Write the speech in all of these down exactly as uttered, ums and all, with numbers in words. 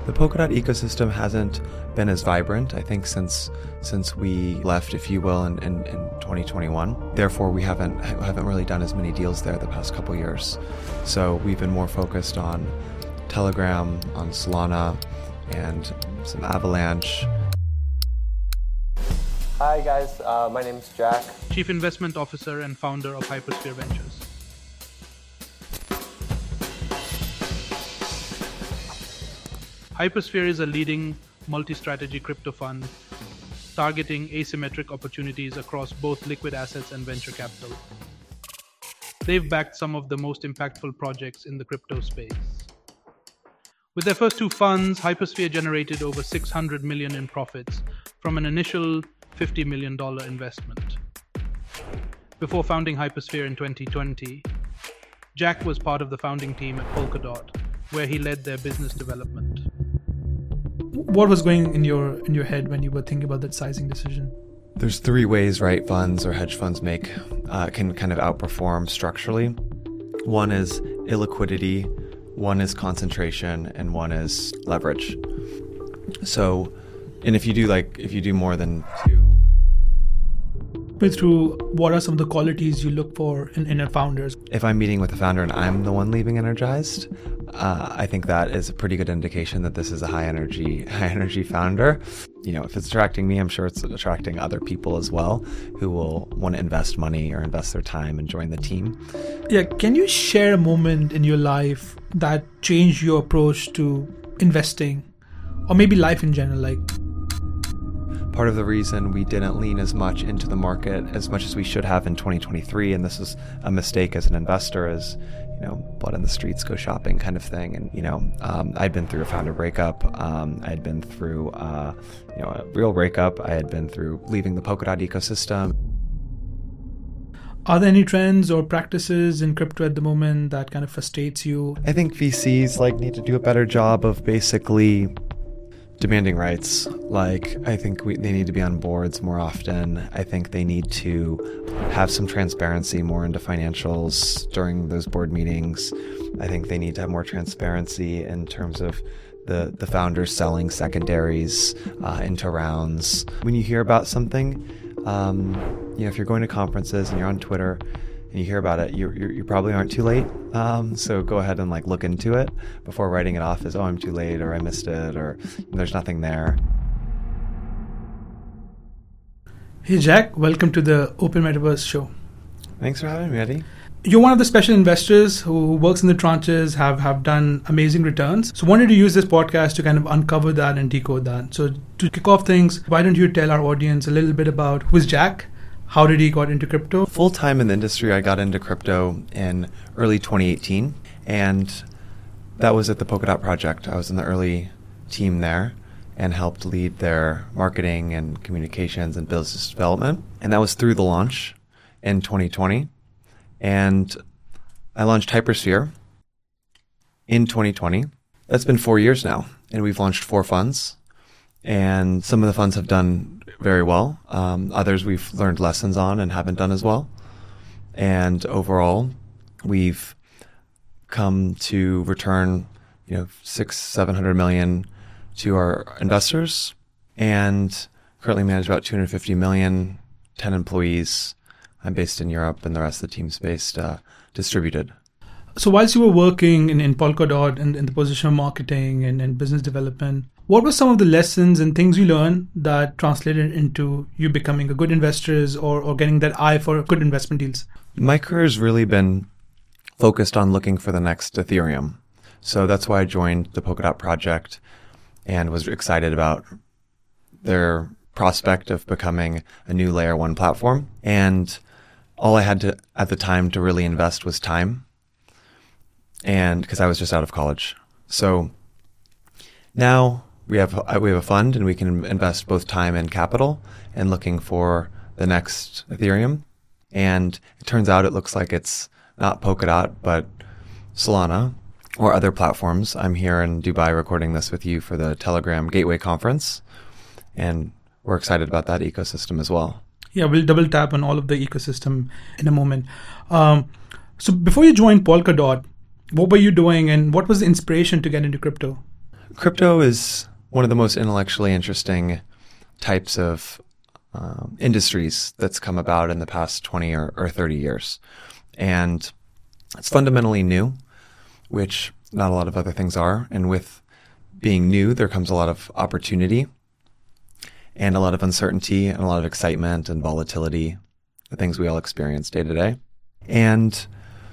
The Polkadot ecosystem hasn't been as vibrant, I think, since since we left, if you will, in, in, in twenty twenty-one. Therefore, we haven't haven't really done as many deals there the past couple years. So we've been more focused on Telegram, on Solana, and some Avalanche. Hi guys, uh, my name is Jack. Chief Investment Officer and founder of Hypersphere Ventures. Hypersphere is a leading multi-strategy crypto fund targeting asymmetric opportunities across both liquid assets and venture capital. They've backed some of the most impactful projects in the crypto space. With their first two funds, Hypersphere generated over six hundred million dollars in profits from an initial fifty million dollars investment. Before founding Hypersphere in twenty twenty, Jack was part of the founding team at Polkadot, where he led their business development. What was going in your in your head when you were thinking about that sizing decision? There's three ways, right, funds or hedge funds make uh, can kind of outperform structurally. One is illiquidity, one is concentration, and one is leverage. So, and if you do like if you do more than two. Through what are some of the qualities you look for in, in a founders? If I'm meeting with the founder and I'm the one leaving energized, uh, I think that is a pretty good indication that this is a high energy, high energy founder. You know, if it's attracting me, I'm sure it's attracting other people as well who will want to invest money or invest their time and join the team. Yeah, can you share a moment in your life that changed your approach to investing, or maybe life in general? Like. Part of the reason we didn't lean as much into the market as much as we should have in twenty twenty-three, and this is a mistake as an investor, is, you know, blood in the streets, go shopping kind of thing. And, you know, um, I'd been through a founder breakup. Um, I'd been through, uh, you know, a real breakup. I had been through leaving the Polkadot ecosystem. Are there any trends or practices in crypto at the moment that kind of frustrates you? I think V Cs like need to do a better job of basically demanding rights. Like, I think we, they need to be on boards more often. I think they need to have some transparency more into financials during those board meetings. I think they need to have more transparency in terms of the, the founders selling secondaries uh, into rounds. When you hear about something, um, you know, if you're going to conferences and you're on Twitter and you hear about it, you you probably aren't too late. Um, so go ahead and like look into it before writing it off as, oh, I'm too late, or I missed it, or there's nothing there. Hey Jack, welcome to the Open Metaverse show. Thanks for having me, Eddie. You're one of the special investors who works in the tranches, have, have done amazing returns. So wanted to use this podcast to kind of uncover that and decode that. So to kick off things, why don't you tell our audience a little bit about who is Jack? How did he got into crypto? Full time in the industry, I got into crypto in early twenty eighteen, and that was at the Polkadot project. I was in the early team there and helped lead their marketing and communications and business development. And that was through the launch in twenty twenty. And I launched Hypersphere in twenty twenty. That's been four years now, and we've launched four funds. And some of the funds have done very well. Um, others we've learned lessons on and haven't done as well. And overall, we've come to return, you know, six, seven hundred million to our investors, and currently manage about two hundred fifty million, ten employees. I'm based in Europe, and the rest of the team's based uh, distributed. So whilst you were working in, in Polkadot and in, in the position of marketing and, and business development, what were some of the lessons and things you learned that translated into you becoming a good investor or, or getting that eye for good investment deals? My career has really been focused on looking for the next Ethereum. So that's why I joined the Polkadot project and was excited about their prospect of becoming a new layer one platform. And all I had to at the time to really invest was time. And because I was just out of college. So now we have we have a fund, and we can invest both time and capital in looking for the next Ethereum. And it turns out it looks like it's not Polkadot, but Solana or other platforms. I'm here in Dubai recording this with you for the Telegram Gateway Conference, and we're excited about that ecosystem as well. Yeah, we'll double tap on all of the ecosystem in a moment. Um, so before you joined Polkadot, what were you doing, and what was the inspiration to get into crypto? crypto is one of the most intellectually interesting types of um, industries that's come about in the past twenty or, or thirty years. And it's fundamentally new, which not a lot of other things are. And with being new, there comes a lot of opportunity and a lot of uncertainty and a lot of excitement and volatility, the things we all experience day to day. And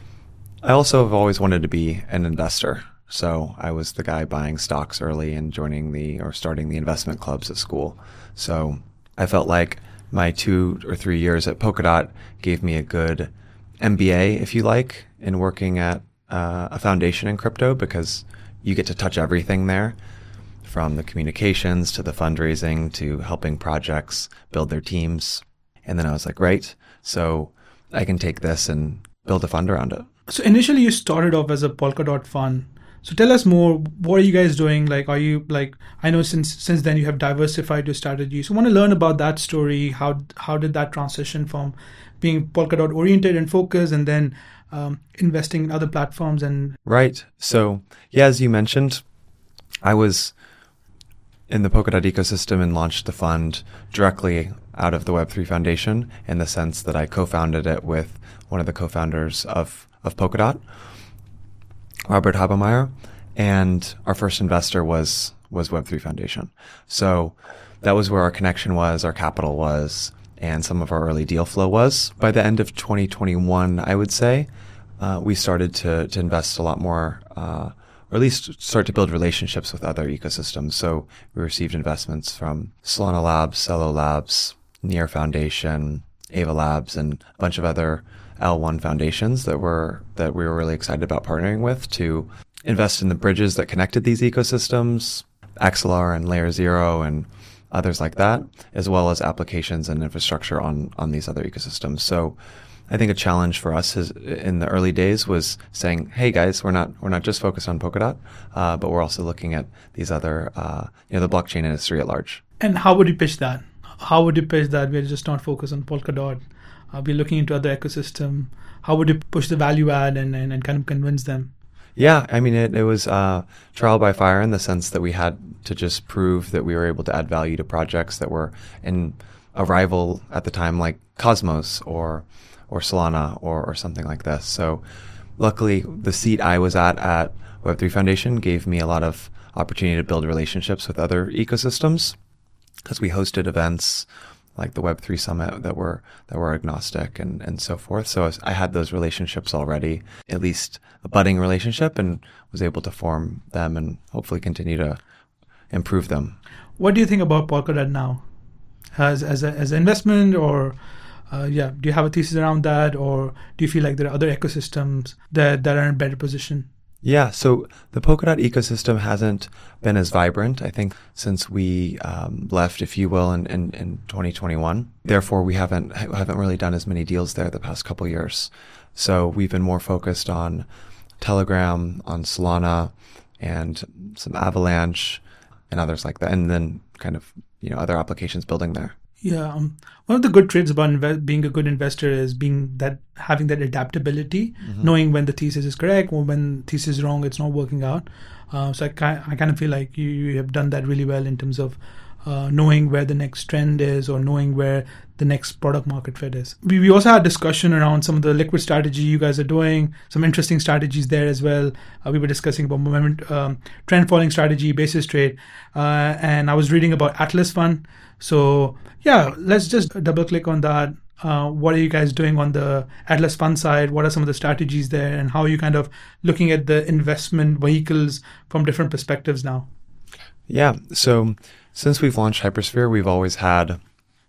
I also have always wanted to be an investor. So I was the guy buying stocks early and joining the or starting the investment clubs at school. So I felt like my two or three years at Polkadot gave me a good M B A, if you like, in working at uh, a foundation in crypto, because you get to touch everything there, from the communications to the fundraising to helping projects build their teams. And then I was like, right, so I can take this and build a fund around it. So initially you started off as a Polkadot fund. So tell us more, what are you guys doing? Like, are you like, I know since since then you have diversified your strategy. So I want to learn about that story. How how did that transition from being Polkadot oriented and focused and then um, investing in other platforms? And Right. So yeah, as you mentioned, I was in the Polkadot ecosystem and launched the fund directly out of the Web three Foundation, in the sense that I co-founded it with one of the co-founders of, of Polkadot, Robert Habermeyer, and our first investor was was Web three Foundation. So that was where our connection was, our capital was, and some of our early deal flow was. By the end of twenty twenty-one, I would say, uh, we started to to invest a lot more, uh, or at least start to build relationships with other ecosystems. So we received investments from Solana Labs, Celo Labs, Near Foundation, Ava Labs, and a bunch of other L one foundations that were that we were really excited about partnering with to invest in the bridges that connected these ecosystems, Axelar and Layer Zero and others like that, as well as applications and infrastructure on on these other ecosystems. So I think a challenge for us is, in the early days, was saying, hey guys, we're not we're not just focused on Polkadot, uh, but we're also looking at these other uh, you know the blockchain industry at large. And how would you pitch that? How would you pitch that we're just not focused on Polkadot? Uh, we're looking into other ecosystem. How would you push the value add and, and, and kind of convince them? Yeah, I mean, it, it was uh, trial by fire, in the sense that we had to just prove that we were able to add value to projects that were in a rival at the time, like Cosmos or or Solana or, or something like this. So luckily, the seat I was at at Web three Foundation gave me a lot of opportunity to build relationships with other ecosystems, because we hosted events like the Web three Summit that were that were agnostic and, and so forth. So I, was, I had those relationships already, at least a budding relationship, and was able to form them and hopefully continue to improve them. What do you think about Polkadot now? As as a, as an investment, or uh, yeah, do you have a thesis around that, or do you feel like there are other ecosystems that, that are in a better position? Yeah, so the Polkadot ecosystem hasn't been as vibrant, I think, since we um, left, if you will, in, in, in twenty twenty-one. Therefore, we haven't haven't really done as many deals there the past couple of years. So we've been more focused on Telegram, on Solana, and some Avalanche, and others like that, and then kind of you know other applications building there. Yeah, um, one of the good traits about inve- being a good investor is being that having that adaptability, mm-hmm. knowing when the thesis is correct or when the thesis is wrong, it's not working out. Uh, so I kind I kind of feel like you, you have done that really well in terms of uh, knowing where the next trend is or knowing where the next product market fit is. We we also had discussion around some of the liquid strategy you guys are doing, some interesting strategies there as well. Uh, we were discussing about moment, um, trend following strategy, basis trade, uh, and I was reading about Atlas Fund. So yeah, let's just double click on that. Uh, what are you guys doing on the Atlas Fund side? What are some of the strategies there, and how are you kind of looking at the investment vehicles from different perspectives now? Yeah, so since we've launched Hypersphere, we've always had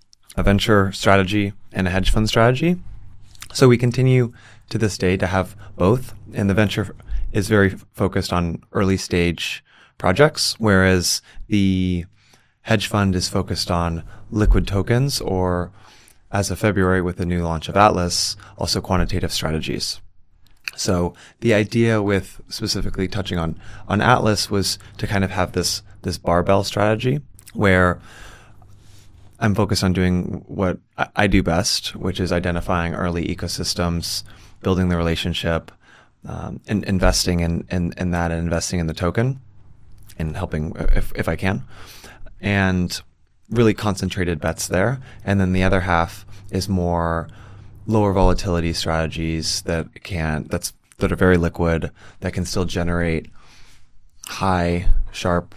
a venture strategy and a hedge fund strategy. So we continue to this day to have both, and the venture is very focused on early stage projects, whereas the hedge fund is focused on liquid tokens, or as of February with the new launch of Atlas, also quantitative strategies. So the idea with specifically touching on, on Atlas was to kind of have this, this barbell strategy where I'm focused on doing what I do best, which is identifying early ecosystems, building the relationship, um, and investing in, in, in that and investing in the token. in helping if if I can, and really concentrated bets there. And then the other half is more lower volatility strategies that can that's that are very liquid, that can still generate high, sharp,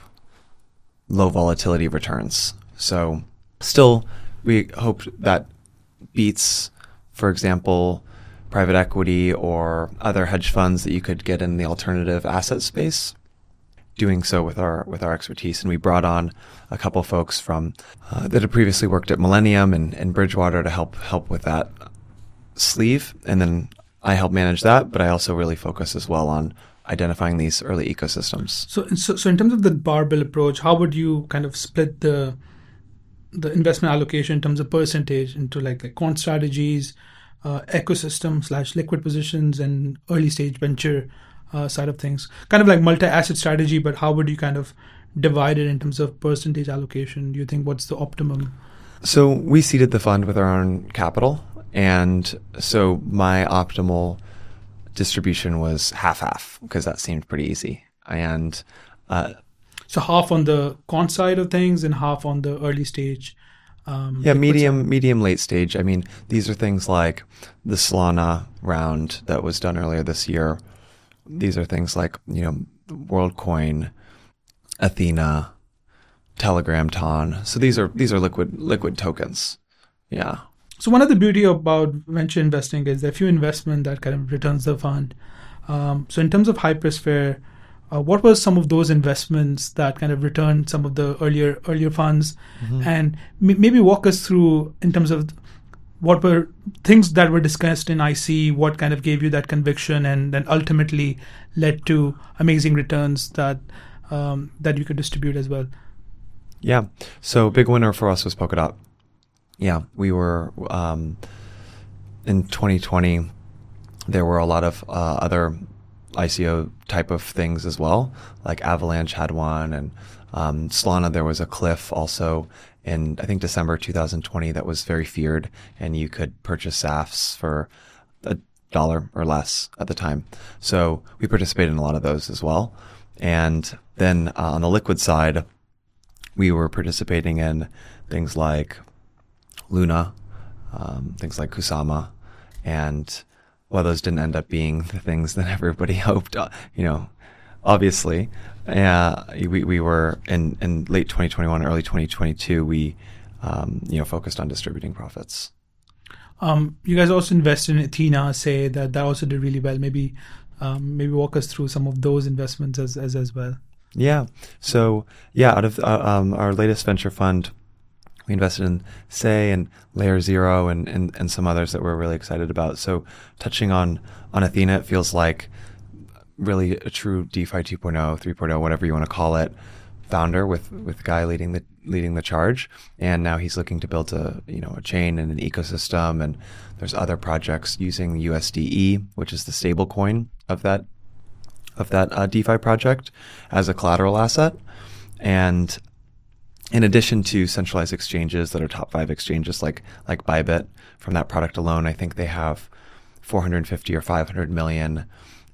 low volatility returns. So still, we hope that beats, for example, private equity or other hedge funds that you could get in the alternative asset space, doing so with our with our expertise. And we brought on a couple folks from uh, that had previously worked at Millennium and, and Bridgewater to help help with that sleeve. And then I help manage that, but I also really focus as well on identifying these early ecosystems. So, so, so in terms of the barbell approach, how would you kind of split the the investment allocation in terms of percentage into like, like quant strategies, uh, ecosystem slash liquid positions, and early stage venture uh, side of things? Kind of like multi-asset strategy, but how would you kind of divide it in terms of percentage allocation? Do you think what's the optimum? So we seeded the fund with our own capital. And so my optimal distribution was half-half, because that seemed pretty easy. And uh, so half on the quant side of things and half on the early stage. Um, yeah, medium, medium, late stage. I mean, these are things like the Solana round that was done earlier this year. These are things like, you know, WorldCoin, Athena, Telegram, Ton. So these are these are liquid liquid tokens. Yeah. So one of the beauty about venture investing is there are few investment that kind of returns the fund. Um, so in terms of Hypersphere, uh, what were some of those investments that kind of returned some of the earlier earlier funds, mm-hmm. and m- maybe walk us through in terms of what were things that were discussed in I C, what kind of gave you that conviction, and then ultimately led to amazing returns that um, that you could distribute as well. Yeah. So big winner for us was Polkadot. Yeah, we were um, in twenty twenty. There were a lot of uh, other I C O type of things as well, like Avalanche had one, and um, Solana. There was a cliff also in I think December two thousand twenty that was very feared, and you could purchase S A Fs for a dollar or less at the time. So we participated in a lot of those as well. And then uh, on the liquid side, we were participating in things like Luna, um, things like Kusama, and while those didn't end up being the things that everybody hoped, uh, you know, obviously, uh, we we were in, in late twenty twenty-one, early twenty twenty-two, we um, you know focused on distributing profits. Um, you guys also invested in Athena, say that that also did really well. Maybe um, maybe walk us through some of those investments as as as well. Yeah. So yeah, out of uh, um, our latest venture fund, we invested in Say and Layer Zero and, and, and some others that we're really excited about. So touching on, on Athena, it feels like really a true DeFi two point oh, three point oh, whatever you want to call it, founder with, with Guy leading the leading the charge. And now he's looking to build a you know a chain and an ecosystem. And there's other projects using U S D E, which is the stable coin of that of that uh, DeFi project, as a collateral asset. And in addition to centralized exchanges that are top five exchanges like like Bybit, from that product alone, I think they have four hundred fifty or five hundred million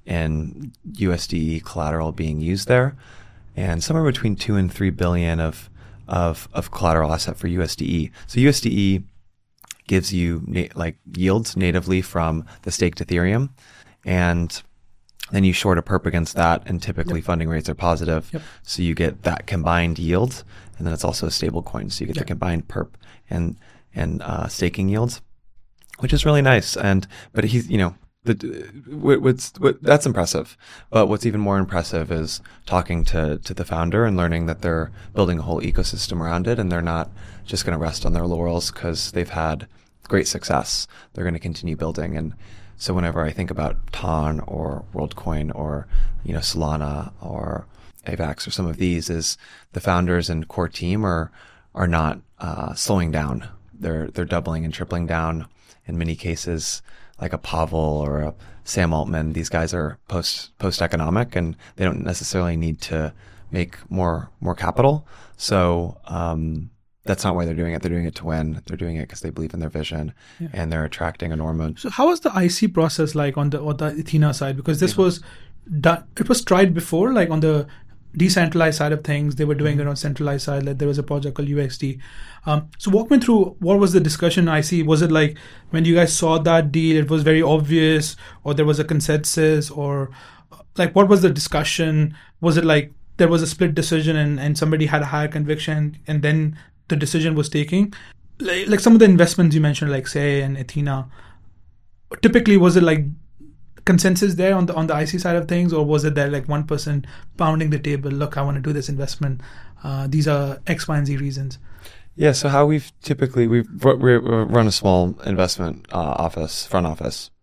in U S D E collateral being used there, and somewhere between two and three billion of of of collateral asset for U S D E. So U S D E gives you na- like yields natively from the staked Ethereum, and then you short a perp against that, and typically yep. funding rates are positive. Yep. So you get that combined yield, and then it's also a stable coin. So you get yep. the combined perp and and uh, staking yields, which is really nice. And but he's you know the what's what, that's impressive. But what's even more impressive is talking to to the founder and learning that they're building a whole ecosystem around it, and they're not just going to rest on their laurels because they've had great success. They're going to continue building. And so whenever I think about Ton or WorldCoin or, you know, Solana or AVAX or some of these, is the founders and core team are are not uh, slowing down. They're they're doubling and tripling down in many cases, like a Pavel or a Sam Altman. These guys are post post economic, and they don't necessarily need to make more more capital. So um, that's not why they're doing it. They're doing it to win. They're doing it because they believe in their vision, yeah. and they're attracting enormous. So how was the I C process like on the on the Athena side? Because this yeah. was done, it was tried before, like on the decentralized side of things. They were doing it on centralized side. Like there was a project called U X D. Um, so walk me through, what was the discussion I see? Was it like when you guys saw that deal, it was very obvious, or there was a consensus, or like what was the discussion? Was it like there was a split decision and, and somebody had a higher conviction and then the decision was taking? Like, like some of the investments you mentioned, like Say and Athena, typically was it like consensus there on the on the I C side of things, or was it there like one person pounding the table, look, I want to do this investment, uh, these are X, Y, and Z reasons? Yeah, so how we've typically, we've we run a small investment uh, office, front office,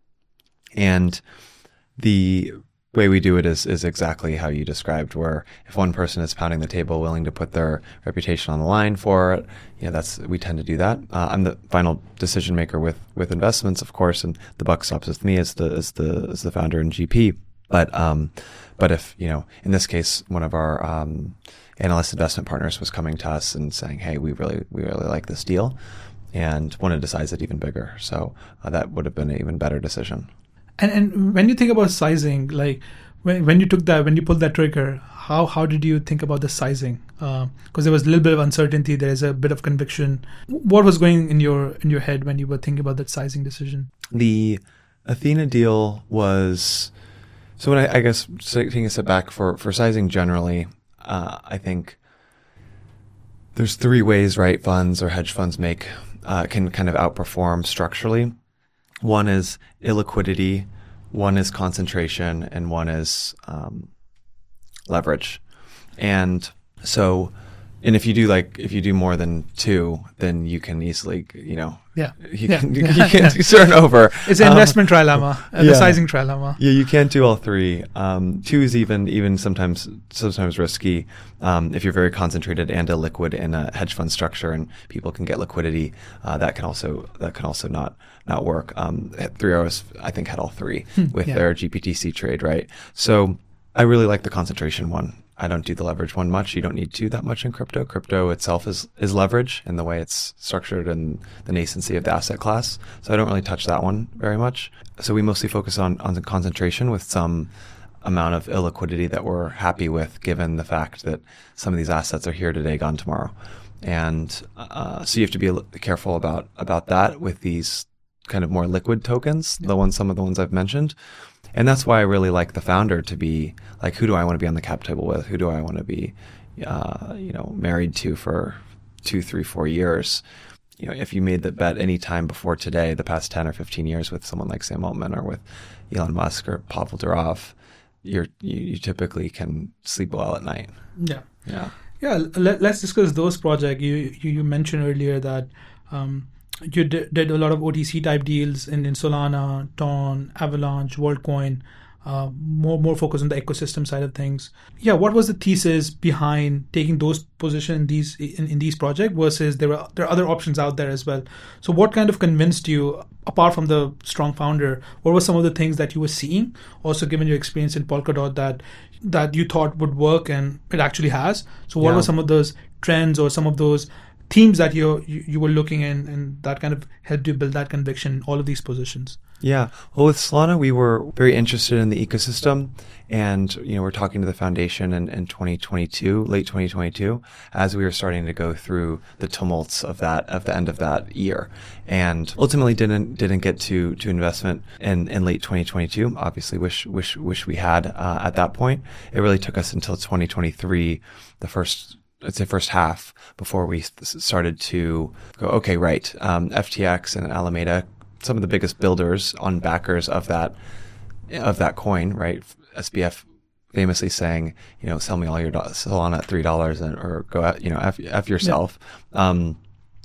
and the way we do it is is exactly how you described, where if one person is pounding the table, willing to put their reputation on the line for it, you know, that's, we tend to do that. Uh, I'm the final decision maker with with investments, of course, and the buck stops with me as the as the as the founder and G P. But um, but if, you know, in this case, one of our um, analyst investment partners was coming to us and saying, hey, we really we really like this deal, and wanted to size it even bigger, so uh, that would have been an even better decision. And and when you think about sizing, like when when you took that, when you pulled that trigger, how how did you think about the sizing? Because uh, there was a little bit of uncertainty, there is a bit of conviction. What was going in your in your head when you were thinking about that sizing decision? The Athena deal was, so when I, I guess taking a step back for for sizing generally, uh, I think there's three ways, right? Funds or hedge funds make uh, can kind of outperform structurally. One is illiquidity, one is concentration, and one is um, leverage. And so, and if you do like, if you do more than two, then you can easily, you know, yeah, you yeah. can, yeah. you can yeah. turn over. It's an um, investment trilemma, uh, yeah. the sizing trilemma. Yeah, you can't do all three. Um, two is even even sometimes sometimes risky um, if you're very concentrated and illiquid in a hedge fund structure, and people can get liquidity. Uh, that can also that can also not not work. Um, Three Arrows, I think, had all three with yeah. their G P T C trade, right? So I really like the concentration one. I don't do the leverage one much. You don't need to that much in crypto. Crypto itself is, is leverage in the way it's structured and the nascency of the asset class. So I don't really touch that one very much. So we mostly focus on, on the concentration with some amount of illiquidity that we're happy with, given the fact that some of these assets are here today, gone tomorrow. And uh, so you have to be a little careful about, about that with these kind of more liquid tokens, the ones, some of the ones I've mentioned. And that's why I really like the founder to be like, who do I want to be on the cap table with? Who do I want to be, uh, you know, married to for two, three, four years? You know, if you made the bet any time before today, the past ten or fifteen years with someone like Sam Altman or with Elon Musk or Pavel Durov, you're, you, you typically can sleep well at night. Yeah. Yeah. Yeah. Let, let's discuss those projects. You, you, you mentioned earlier that, um, you did, did a lot of O T C type deals in, in Solana, Ton, Avalanche, WorldCoin, uh, more more focus on the ecosystem side of things. Yeah, what was the thesis behind taking those positions in these in, in these projects versus there are there are other options out there as well? So what kind of convinced you, apart from the strong founder, what were some of the things that you were seeing, also given your experience in Polkadot, that that you thought would work and it actually has? So what yeah. were some of those trends or some of those themes that you you were looking in, and that kind of helped you build that conviction in all of these positions? Yeah. Well, with Solana, we were very interested in the ecosystem, and, you know, we're talking to the foundation in, in twenty twenty-two, late twenty twenty-two, as we were starting to go through the tumults of that, of the end of that year, and ultimately didn't, didn't get to, to investment in, in late twenty twenty-two. Obviously wish, wish, wish we had, uh, at that point. It really took us until twenty twenty-three, the first, I'd say first half, before we started to go, okay, right, um, F T X and Alameda, some of the biggest builders on backers of that, of that coin, right? S B F famously saying, you know, sell me all your Solana at three dollars and, or go out, you know, F, F yourself. Yeah. Um,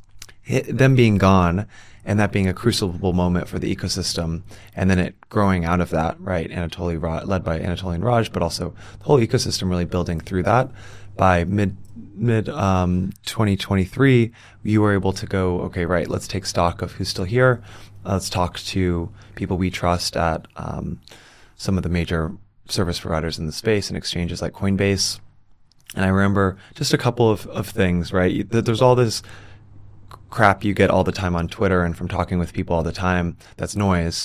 it, them being gone, and that being a crucible moment for the ecosystem, and then it growing out of that, right? Anatoly Raj, led by Anatoly and Raj, but also the whole ecosystem really building through that. By mid mid um, twenty twenty-three, you were able to go, okay, right, let's take stock of who's still here. Let's talk to people we trust at um, some of the major service providers in the space and exchanges like Coinbase. And I remember just a couple of, of things, right? There's all this crap you get all the time on Twitter and from talking with people all the time that's noise.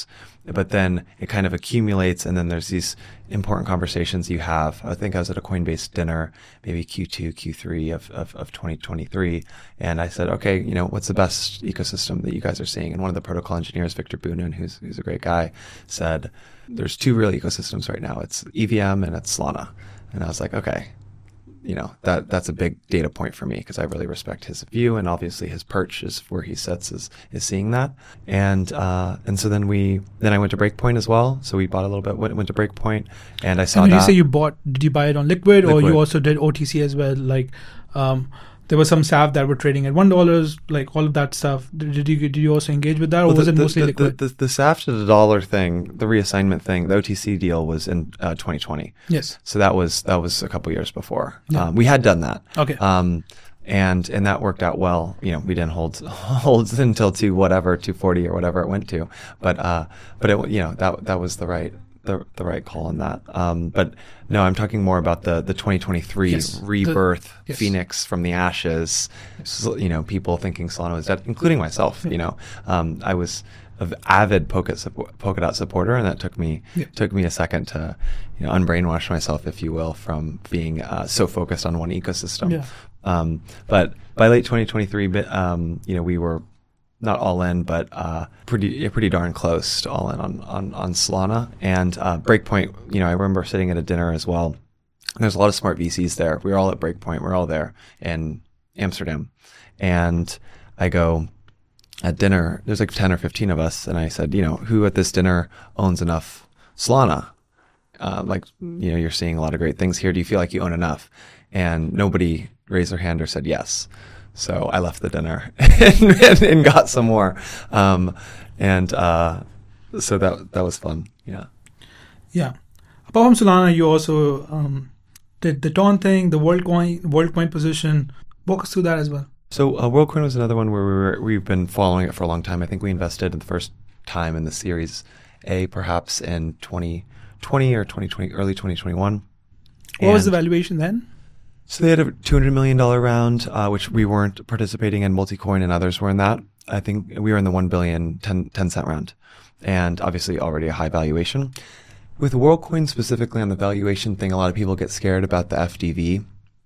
but then it kind of accumulates, and then there's these important conversations you have. I think I was at a Coinbase dinner, maybe Q two, Q three of, of, of twenty twenty-three, and I said, okay, you know, what's the best ecosystem that you guys are seeing? And one of the protocol engineers, Victor Bunin, who's, who's a great guy, said, there's two real ecosystems right now. It's E V M and it's Solana. And I was like, okay, you know, that that's a big data point for me because I really respect his view, and obviously his perch is where he sits is is seeing that. And uh, and so then we then I went to Breakpoint as well. So we bought a little bit, went, went to Breakpoint, and I saw and when that. you say you bought, did you buy it on Liquid, Liquid. or you also did O T C as well? Like, um, there was some S A F that were trading at one dollar, like all of that stuff. Did, did you did you also engage with that, or Well, was the, it mostly the, Liquid? The, the, the S A F to the dollar thing, the reassignment thing, the O T C deal was in uh, twenty twenty. Yes. So that was that was a couple years before. Yeah. Um, we had done that. Okay. Um, and and that worked out well. You know, we didn't hold hold until two whatever two forty or whatever it went to. But uh, but it you know that that was the right the the right call on that. Um, but no, I'm talking more about the the twenty twenty-three Yes. rebirth, The- yes. Phoenix from the ashes. So, you know, people thinking Solana was dead, including myself. Yeah. You know, um, I was an avid Polkadot, suppo- Polkadot supporter, and that took me Yeah. took me a second to you know unbrainwash myself, if you will, from being uh, so focused on one ecosystem. Yeah. Um, but by late twenty twenty-three, bit, um, you know, we were not all in, but uh, pretty pretty darn close to all in on on, on Solana. And uh, Breakpoint, you know, I remember sitting at a dinner as well. There's a lot of smart V Cs there. We were all at Breakpoint. We're all there in Amsterdam. And I go at dinner, there's like ten or fifteen of us. And I said, you know, who at this dinner owns enough Solana? Uh, like, you know, you're seeing a lot of great things here. Do you feel like you own enough? And nobody raised their hand or said yes. So I left the dinner and, and, and got some more. Um, and uh, so that that was fun. Yeah. Yeah. Apart from Solana, you also um, did the Dawn thing, the WorldCoin, WorldCoin position. Walk us through that as well. So uh, WorldCoin was another one where we were, we've been following it for a long time. I think we invested in the first time in the Series A, perhaps in twenty twenty or twenty twenty, early twenty twenty-one. What was the And valuation then? so they had a two hundred million dollars round, uh, which we weren't participating in. Multicoin and others were in that. I think we were in the one billion ten, ten cent round, and obviously already a high valuation. With WorldCoin specifically on the valuation thing, a lot of people get scared about the F D V,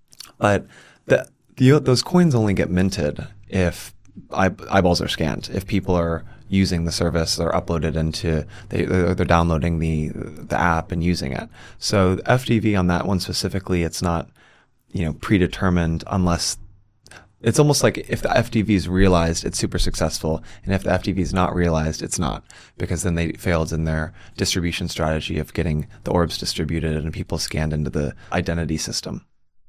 but the, the those coins only get minted if eye, eyeballs are scanned. If people are using the service, they're uploaded into they they're, they're downloading the the app and using it. So the F D V on that one specifically, it's not you know predetermined unless. It's almost like if the F D V is realized, it's super successful. And if the F D V is not realized, it's not. Because then they failed in their distribution strategy of getting the orbs distributed and people scanned into the identity system.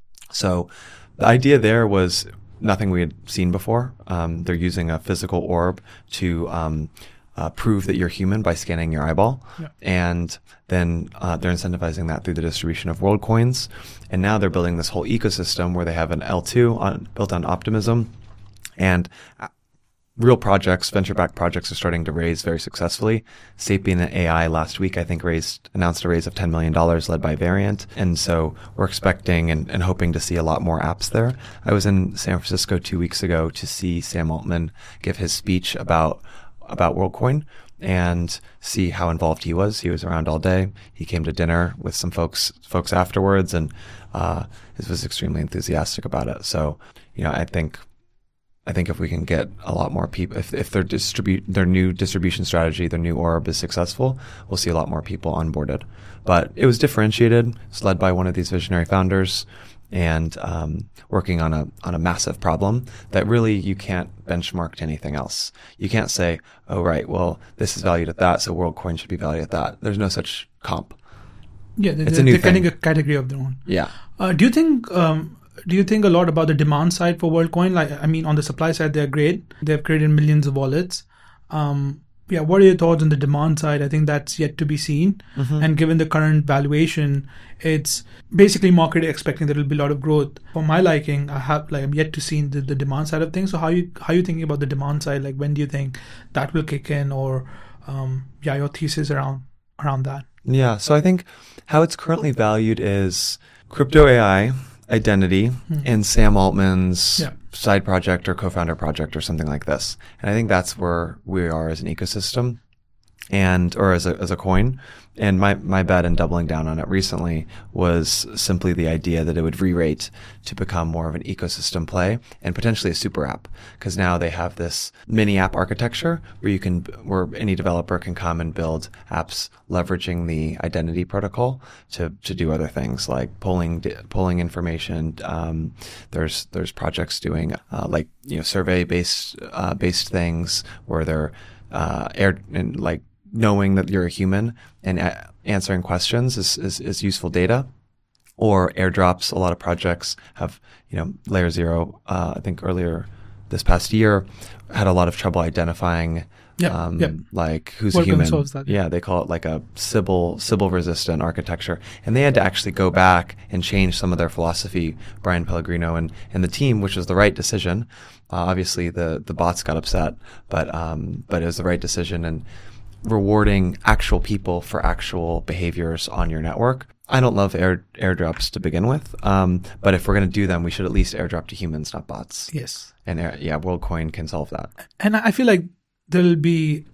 So the idea there was nothing we had seen before. Um, they're using a physical orb to um, uh, prove that you're human by scanning your eyeball. Yeah. And then uh, they're incentivizing that through the distribution of world coins. And now they're building this whole ecosystem where they have an L two on, built on Optimism. And uh, real projects, venture-backed projects are starting to raise very successfully. Sapient A I last week, I think, raised announced a raise of ten million dollars led by Variant. And so we're expecting and, and hoping to see a lot more apps there. I was in San Francisco two weeks ago to see Sam Altman give his speech about about WorldCoin and see how involved he was. He was around all day. He came to dinner with some folks folks afterwards, and uh, he was extremely enthusiastic about it. So, you know, I think I think if we can get a lot more people, if if their distribute their new distribution strategy, their new orb is successful, we'll see a lot more people onboarded. But it was differentiated. It's led by one of these visionary founders, and um, working on a on a massive problem that really you can't benchmark to anything else. You can't say, oh right, well this is valued at that, so WorldCoin should be valued at that. There's no such comp. Yeah, they, It's they're, a new they're getting thing. a category of their own. Yeah. Uh, do you think um, do you think a lot about the demand side for WorldCoin? Like, I mean, on the supply side, they're great. They've created millions of wallets. Um, yeah, what are your thoughts on the demand side? I think that's yet to be seen. Mm-hmm. And given the current valuation, it's basically market expecting there will be a lot of growth. For my liking, I have like I'm yet to see the, the demand side of things. So how you how you thinking about the demand side? Like, when do you think that will kick in, or um, yeah, your thesis around around that? Yeah. So I think how it's currently valued is crypto A I, identity, Hmm. and Sam Altman's Yeah. side project or co-founder project or something like this. And I think that's where we are as an ecosystem. and or as a as a coin. And my, my bet in doubling down on it recently was simply the idea that it would re-rate to become more of an ecosystem play and potentially a super app. Because now they have this mini app architecture where you can, where any developer can come and build apps leveraging the identity protocol to, to do other things like polling, polling information. Um, there's, there's projects doing, uh, like, you know, survey based, uh, based things where they're, uh, air and like, knowing that you're a human and a- answering questions is, is, is useful data. Or airdrops. A lot of projects have, you know, Layer Zero, uh, I think earlier this past year, had a lot of trouble identifying, Yep, um, yep. like who's Worldcoin a human. solves that. Yeah, they call it like a Sybil, Sybil resistant architecture. And they had to actually go back and change some of their philosophy, Brian Pellegrino and, and the team, which was the right decision. Uh, obviously the, the bots got upset, but, um, but it was the right decision. And rewarding actual people for actual behaviors on your network. I don't love air airdrops to begin with, um, but if we're going to do them, we should at least airdrop to humans, not bots. Yes. And air, yeah, WorldCoin can solve that. And I feel like there'll be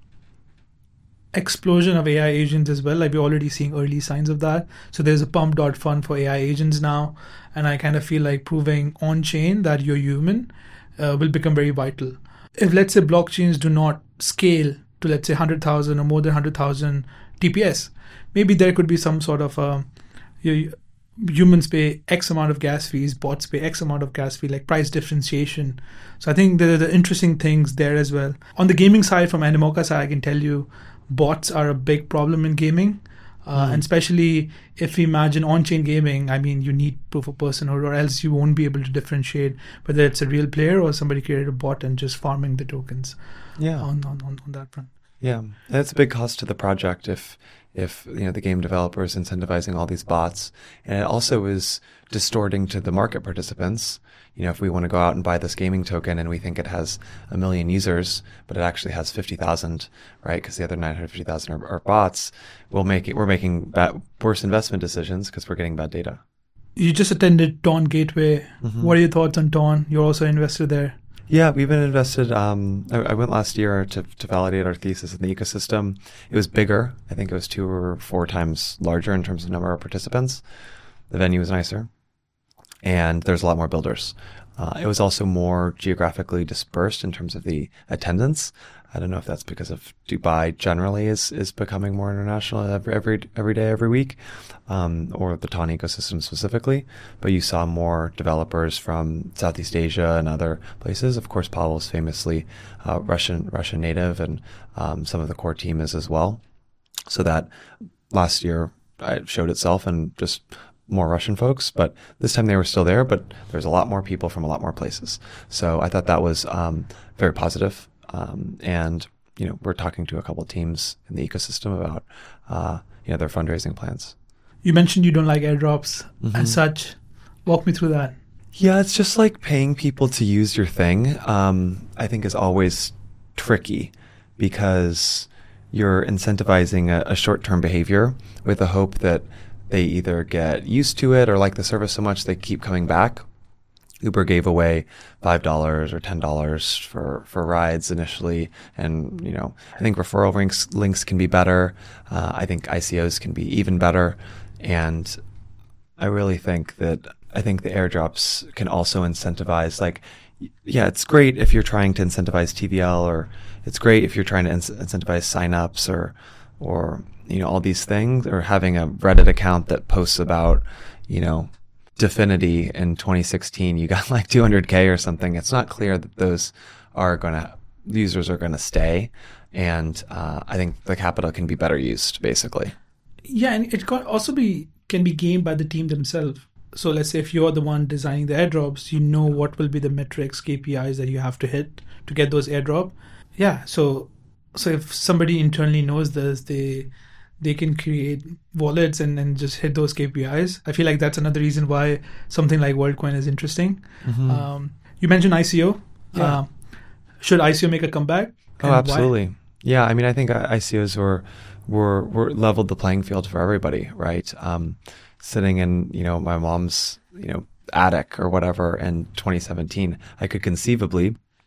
explosion of A I agents as well. Like we're already seeing early signs of that. So there's a pump dot fund for A I agents now. And I kind of feel like proving on chain that you're human uh, will become very vital. If let's say blockchains do not scale to let's say one hundred thousand or more than one hundred thousand T P S, maybe there could be some sort of uh, you, humans pay X amount of gas fees, bots pay X amount of gas fee, like price differentiation. So I think there are the interesting things there as well. On the gaming side, from Animoca side, I can tell you bots are a big problem in gaming. Uh, mm. And especially if we imagine on-chain gaming, I mean, you need proof of person or, or else you won't be able to differentiate whether it's a real player or somebody created a bot and just farming the tokens. Yeah. On, on, on, on that front. Yeah. And it's a big cost to the project if, if, you know, the game developer is incentivizing all these bots. And it also is distorting to the market participants. You know, if we want to go out and buy this gaming token and we think it has a million users, but it actually has fifty thousand, right? Because the other nine hundred fifty thousand are, are bots. We'll make it, we're making bad, worse investment decisions because we're getting bad data. You just attended Ton Gateway. Mm-hmm. What are your thoughts on Ton? You're also an investor there. Yeah, we've been invested. Um, I, I went last year to, to validate our thesis in the ecosystem. It was bigger. I think it was two or four times larger in terms of number of participants. The venue was nicer. And there's a lot more builders. Uh, it was also more geographically dispersed in terms of the attendance. I don't know if that's because of Dubai generally is, is becoming more international every, every, every day, every week, um, or the Ton ecosystem specifically. But you saw more developers from Southeast Asia and other places. Of course, Pavel is famously uh, Russian, Russian native, and um, some of the core team is as well. So that last year it showed itself, and just more Russian folks, but this time they were still there, but there's a lot more people from a lot more places. So I thought that was um, very positive. Um, and, you know, we're talking to a couple of teams in the ecosystem about, uh, you know, their fundraising plans. You mentioned you don't like airdrops mm-hmm. and such. Walk me through that. Yeah, it's just like paying people to use your thing, um, I think is always tricky because you're incentivizing a, a short-term behavior with the hope that they either get used to it or like the service so much they keep coming back. Uber gave away five dollars or ten dollars for, for rides initially. And, you know, I think referral links, links can be better. Uh, I think I C Os can be even better. And I really think that, I think the airdrops can also incentivize, like, yeah, it's great if you're trying to incentivize T V L, or it's great if you're trying to in- incentivize signups or, or, you know, all these things, or having a Reddit account that posts about, you know, Dfinity in twenty sixteen, you got like two hundred K or something. It's not clear that those are going to, users are going to stay. And uh, I think the capital can be better used, basically. Yeah, and it can also be, can be gained by the team themselves. So let's say if you're the one designing the airdrops, you know what will be the metrics, K P Is that you have to hit to get those airdrop. Yeah, so so if somebody internally knows this, they they can create wallets and, and just hit those K P Is. I feel like that's another reason why something like WorldCoin is interesting. Mm-hmm. Um, you mentioned I C O. Yeah. Uh, should I C O make a comeback? Oh, absolutely. Why? Yeah, I mean, I think I C Os were, were, were leveled the playing field for everybody, right? Um, sitting in, you know, my mom's, you know, attic or whatever in twenty seventeen, I could conceivably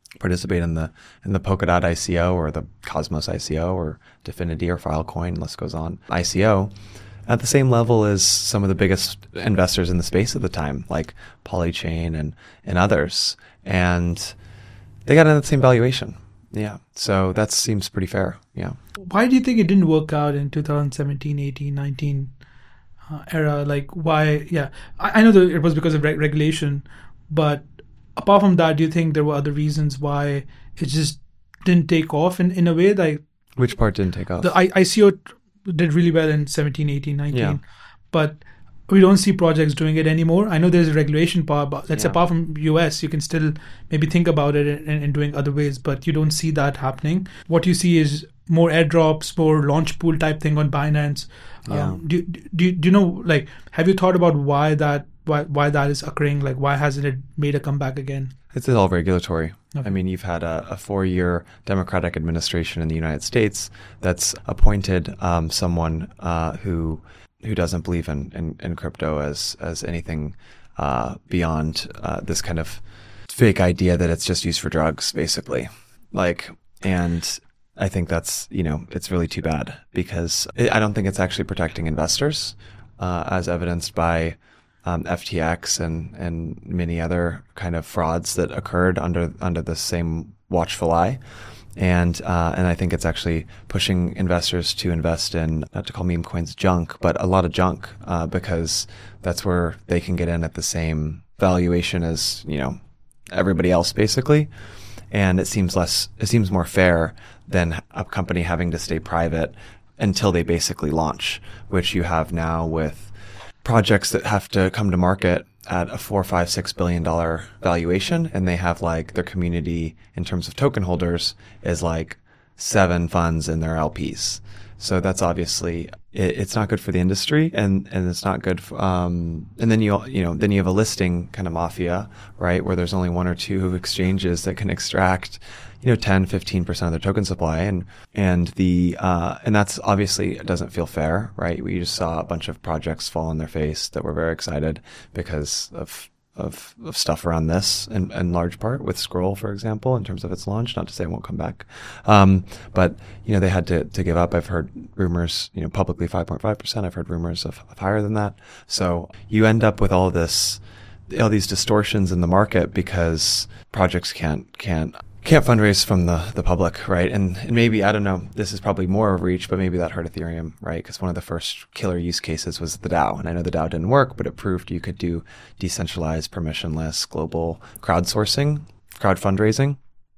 participate in the in the Polkadot I C O or the Cosmos I C O or Dfinity or Filecoin, list goes on, I C O, at the same level as some of the biggest investors in the space at the time, like Polychain and, and others. And they got in the same valuation. Yeah. So that seems pretty fair. Yeah. Why do you think it didn't work out in two thousand seventeen, eighteen, nineteen uh, era? Like why? Yeah. I, I know that it was because of re- regulation, but apart from that, do you think there were other reasons why it just didn't take off in, in a way? Like which part didn't take off? The I- ICO did really well in seventeen, eighteen, nineteen, yeah. but we don't see projects doing it anymore. I know there's a regulation part, but let's yeah. say apart from U S, you can still maybe think about it in, in doing other ways, but you don't see that happening. What you see is more airdrops, more launch pool type thing on Binance. Yeah. Um, do, do, do you know, like, have you thought about why that why why that is occurring? Like, why hasn't it made a comeback again? It's all regulatory. Okay. I mean, you've had a, a four-year Democratic administration in the United States that's appointed um, someone uh, who who doesn't believe in, in, in crypto as as anything uh, beyond uh, this kind of fake idea that it's just used for drugs, basically. Like, and I think that's, you know, it's really too bad because it, I don't think it's actually protecting investors, uh, as evidenced by Um, F T X and, and many other kind of frauds that occurred under under the same watchful eye, and uh, and I think it's actually pushing investors to invest in, not to call meme coins junk, but a lot of junk uh, because that's where they can get in at the same valuation as, you know, everybody else basically, and it seems less it seems more fair than a company having to stay private until they basically launch, which you have now with projects that have to come to market at a four, five, six billion dollar valuation, and they have like their community in terms of token holders is like seven funds in their L Ps. So that's obviously it, it's not good for the industry, and and it's not good. For, um, and then you you know then you have a listing kind of mafia, right, where there's only one or two exchanges that can extract, you know, ten, fifteen percent of their token supply. And, and the, uh, and that's obviously, it doesn't feel fair, right? We just saw a bunch of projects fall on their face that were very excited because of, of, of stuff around this in, in large part with Scroll, for example, in terms of its launch, not to say it won't come back. Um, but, you know, they had to, to give up. I've heard rumors, you know, publicly five point five percent. I've heard rumors of, of higher than that. So you end up with all this, all these distortions in the market because projects can't, can't, can't fundraise from the, the public, right? And, and maybe, I don't know, this is probably more of reach, but maybe that hurt Ethereum, right? Because one of the first killer use cases was the DAO. And I know the DAO didn't work, but it proved you could do decentralized, permissionless, global crowdsourcing, crowd fundraising.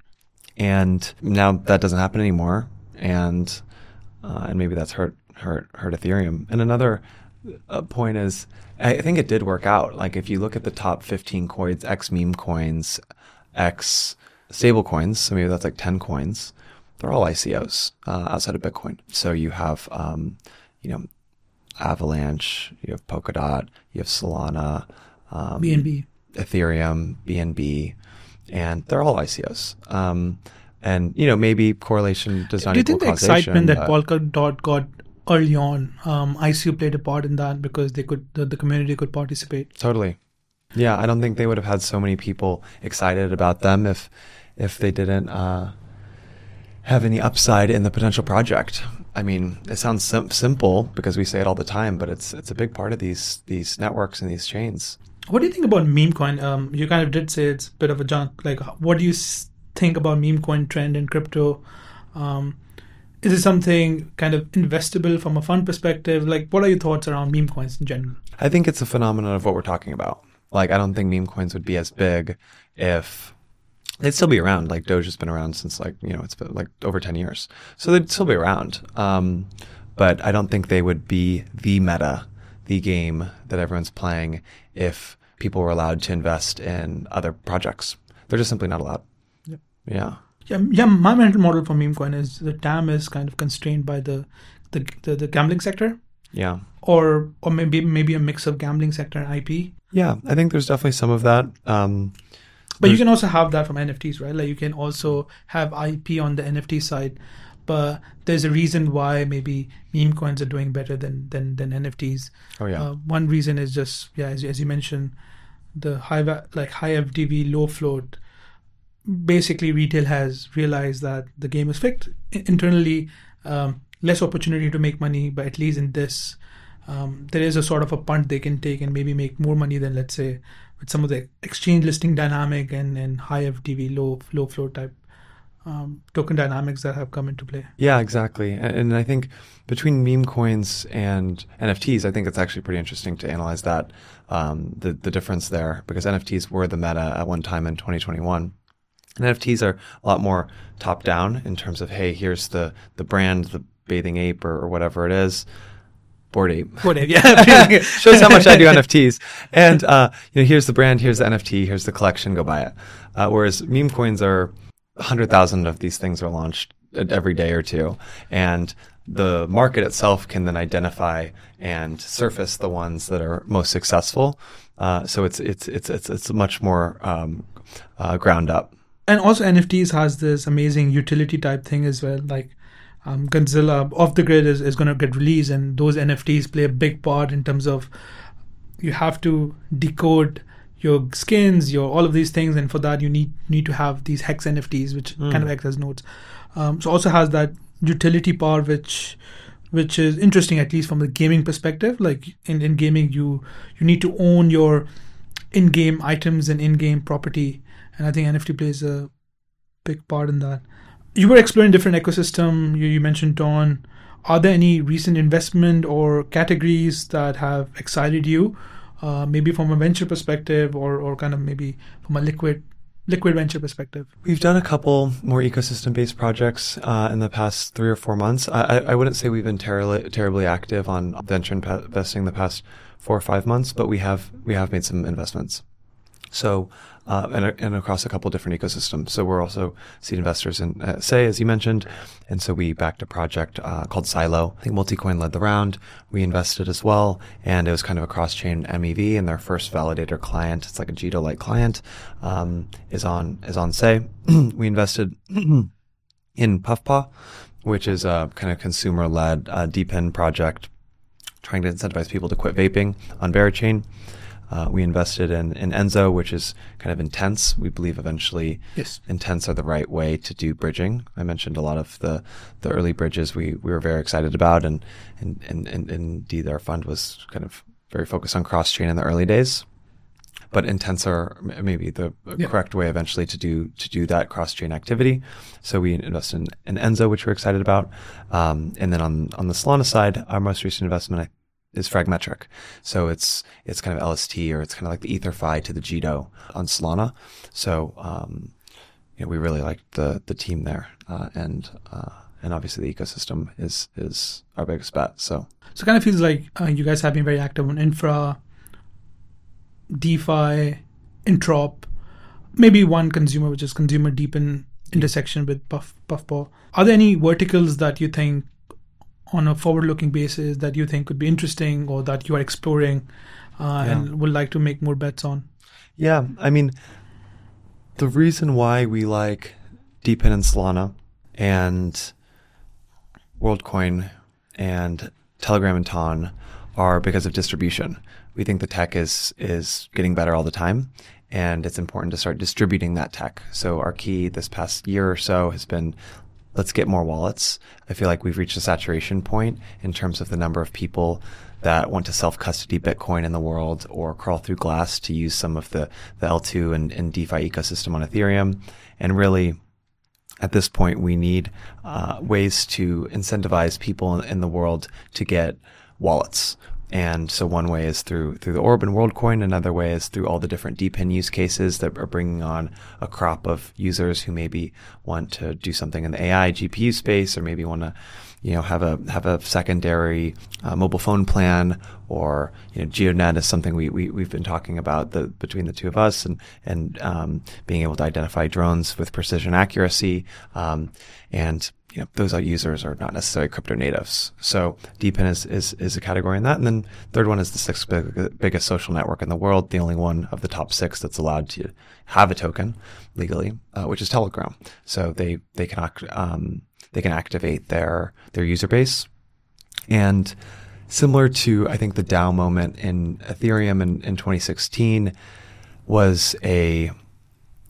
And now that doesn't happen anymore. And uh, and maybe that's hurt, hurt, hurt Ethereum. And another uh, point is, I think it did work out. Like if you look at the top fifteen coins, X meme coins, X stable coins, so maybe that's like ten coins, they're all I C Os uh, outside of Bitcoin. So you have, um, you know, Avalanche, you have Polkadot, you have Solana, um, B N B, Ethereum, B N B, and they're all I C Os. Um, and, you know, maybe correlation does not Do you equal think the causation. excitement that but Polkadot got early on, um, I C O played a part in that because they could, the, the community could participate? Totally. Yeah, I don't think they would have had so many people excited about them if if they didn't uh, have any upside in the potential project. I mean, it sounds sim- simple because we say it all the time, but it's it's a big part of these these networks and these chains. What do you think about meme coin? Um, you kind of did say it's a bit of a junk. Like, what do you s- think about meme coin trend in crypto? Um, is it something kind of investable from a fund perspective? Like, what are your thoughts around meme coins in general? I think it's a phenomenon of what we're talking about. Like, I don't think meme coins would be as big if they'd still be around. Like Doge has been around since like, you know, it's been like over ten years. So they'd still be around. Um, but I don't think they would be the meta, the game that everyone's playing if people were allowed to invest in other projects. They're just simply not allowed. Yep. Yeah. Yeah. Yeah. My mental model for meme coin is the T A M is kind of constrained by the, the, the, the gambling sector. Yeah. Or, or maybe, maybe a mix of gambling sector and I P. Yeah. I think there's definitely some of that. Um, But you can also have that from N F Ts, right? Like you can also have I P on the N F T side, but there's a reason why maybe meme coins are doing better than than, than N F Ts. Oh yeah. Uh, one reason is just yeah, as, as you mentioned, the high va- like high F D V, low float. basically retail has realized that the game is fixed internally, um, less opportunity to make money, but at least in this, um, there is a sort of a punt they can take and maybe make more money than, let's say, with some of the exchange listing dynamic and, and high F T V, low low flow type um, token dynamics that have come into play. Yeah, exactly. And, and I think between meme coins and N F Ts, I think it's actually pretty interesting to analyze that, um, the, the difference there, because N F Ts were the meta at one time in twenty twenty-one. And N F Ts are a lot more top down in terms of, hey, here's the, the brand, the Bathing Ape or, or whatever it is. Bored Ape. Bored Ape, yeah. Shows how much I do N F Ts. And, uh, you know, here's the brand, here's the N F T, here's the collection, go buy it. Uh, whereas meme coins are one hundred thousand of these things are launched every day or two. And the market itself can then identify and surface the ones that are most successful. Uh, so it's, it's, it's, it's, it's much more, um, uh, ground up. And also N F Ts has this amazing utility type thing as well. Like, Um, Godzilla Off the Grid is, is going to get released, and those N F Ts play a big part in terms of you have to decode your skins, your all of these things, and for that you need need to have these hex N F Ts, which mm. kind of act as nodes. Um, so also has that utility part, which which is interesting, at least from the gaming perspective. Like in, in gaming, you you need to own your in-game items and in-game property, and I think N F T plays a big part in that. You were exploring different ecosystem. You, you mentioned Dawn. Are there any recent investment or categories that have excited you, uh, maybe from a venture perspective, or, or kind of maybe from a liquid liquid venture perspective? We've done a couple more ecosystem-based projects uh, in the past three or four months. I, I wouldn't say we've been terribly terribly active on venture investing the past four or five months, but we have we have made some investments. So, uh, and, and across a couple different ecosystems. So we're also seed investors in uh, Say, as you mentioned. And so we backed a project uh, called Silo. I think Multicoin led the round. We invested as well. And it was kind of a cross-chain M E V, and their first validator client, it's like a Jito-like client, um, is on, is on Say. We invested in Puffpaw, which is a kind of consumer-led uh, DePIN project trying to incentivize people to quit vaping on Verichain. Uh, we invested in, in Enzo, which is kind of intense. We believe eventually yes. intense are the right way to do bridging. I mentioned a lot of the, the early bridges we, we were very excited about, and, and, and, and indeed our fund was kind of very focused on cross-chain in the early days. But intense are maybe the yeah. correct way eventually to do to do that cross-chain activity. So we invested in, in Enzo, which we're excited about. Um, and then on, on the Solana side, our most recent investment, I is Fragmetric. So it's, it's kind of L S T, or it's kind of like the EtherFi to the Jito on Solana. So, um, you know, we really liked the, the team there. Uh, and, uh, and obviously the ecosystem is, is our biggest bet. So, so it kind of feels like uh, you guys have been very active on infra, DeFi, Introp, maybe one consumer, which is consumer DePIN intersection with Puff, Puffpaw. Are there any verticals that you think on a forward-looking basis that you think could be interesting, or that you are exploring uh, yeah. and would like to make more bets on? Yeah, I mean, the reason why we like DePIN and Solana and WorldCoin and Telegram and Ton are because of distribution. We think the tech is is getting better all the time, and it's important to start distributing that tech. So our key this past year or so has been, let's get more wallets. I feel like we've reached a saturation point in terms of the number of people that want to self-custody Bitcoin in the world, or crawl through Glass to use some of the, the L two and, and DeFi ecosystem on Ethereum. And really, at this point, we need uh, ways to incentivize people in the world to get wallets. And so one way is through through the Orb and WorldCoin. Another way is through all the different DePIN use cases that are bringing on a crop of users who maybe want to do something in the A I G P U space, or maybe want to, you know, have a have a secondary uh, mobile phone plan, or, you know, GeoNet is something we, we we've been talking about the between the two of us, and and um, being able to identify drones with precision accuracy, um, and you know, those users are not necessarily crypto natives. So DePIN is, is, is a category in that. And then third one is the sixth big, biggest social network in the world, the only one of the top six that's allowed to have a token legally, uh, which is Telegram. So they, they can, um, they can activate their, their user base. And similar to, I think, the DAO moment in Ethereum in, in twenty sixteen was a,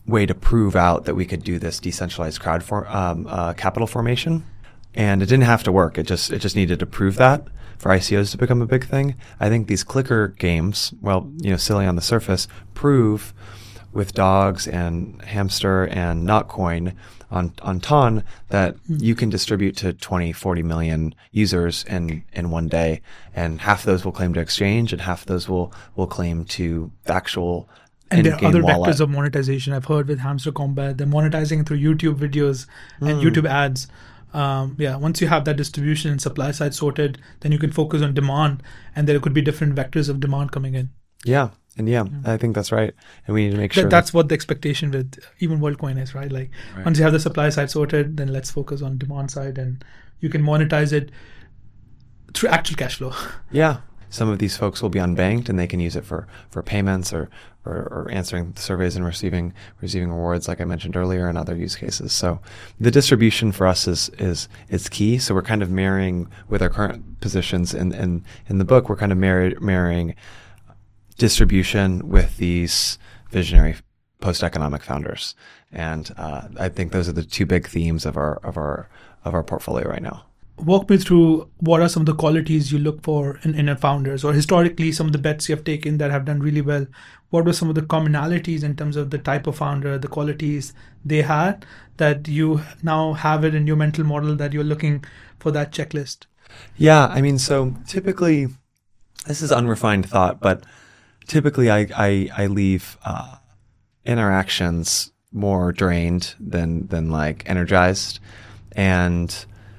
way to prove out that we could do this decentralized crowd for, um, uh, capital formation. And it didn't have to work. It just it just needed to prove that for I C Os to become a big thing. I think these clicker games, well, you know, silly on the surface, prove with Dogs and Hamster and Notcoin on on Ton that mm. you can distribute to twenty, forty million users in, in one day. And half of those will claim to exchange and half of those will, will claim to the actual And there are other wallet. vectors of monetization. I've heard with Hamster Combat, they're monetizing through YouTube videos and mm. YouTube ads. Um, yeah, once you have that distribution and supply side sorted, then you can focus on demand, and there could be different vectors of demand coming in. Yeah, and yeah, yeah. I think that's right. And we need to make sure that that's that what the expectation with even WorldCoin is, right? Like right. once you have the supply side sorted, then let's focus on demand side, and you can monetize it through actual cash flow. Yeah. Some of these folks will be unbanked and they can use it for, for payments or, or, or answering surveys and receiving receiving rewards, like I mentioned earlier, and other use cases. So the distribution for us is is is key. So we're kind of marrying with our current positions in in, in the book. We're kind of marry, marrying distribution with these visionary post-economic founders, and uh, I think those are the two big themes of our of our of our portfolio right now. Walk me through what are some of the qualities you look for in, in a founders, or historically some of the bets you have taken that have done really well. What were some of the commonalities in terms of the type of founder, the qualities they had that you now have it in your mental model that you're looking for that checklist? Yeah, I mean, so typically, this is unrefined thought, but typically I, I, I leave uh, interactions more drained than, than like energized. And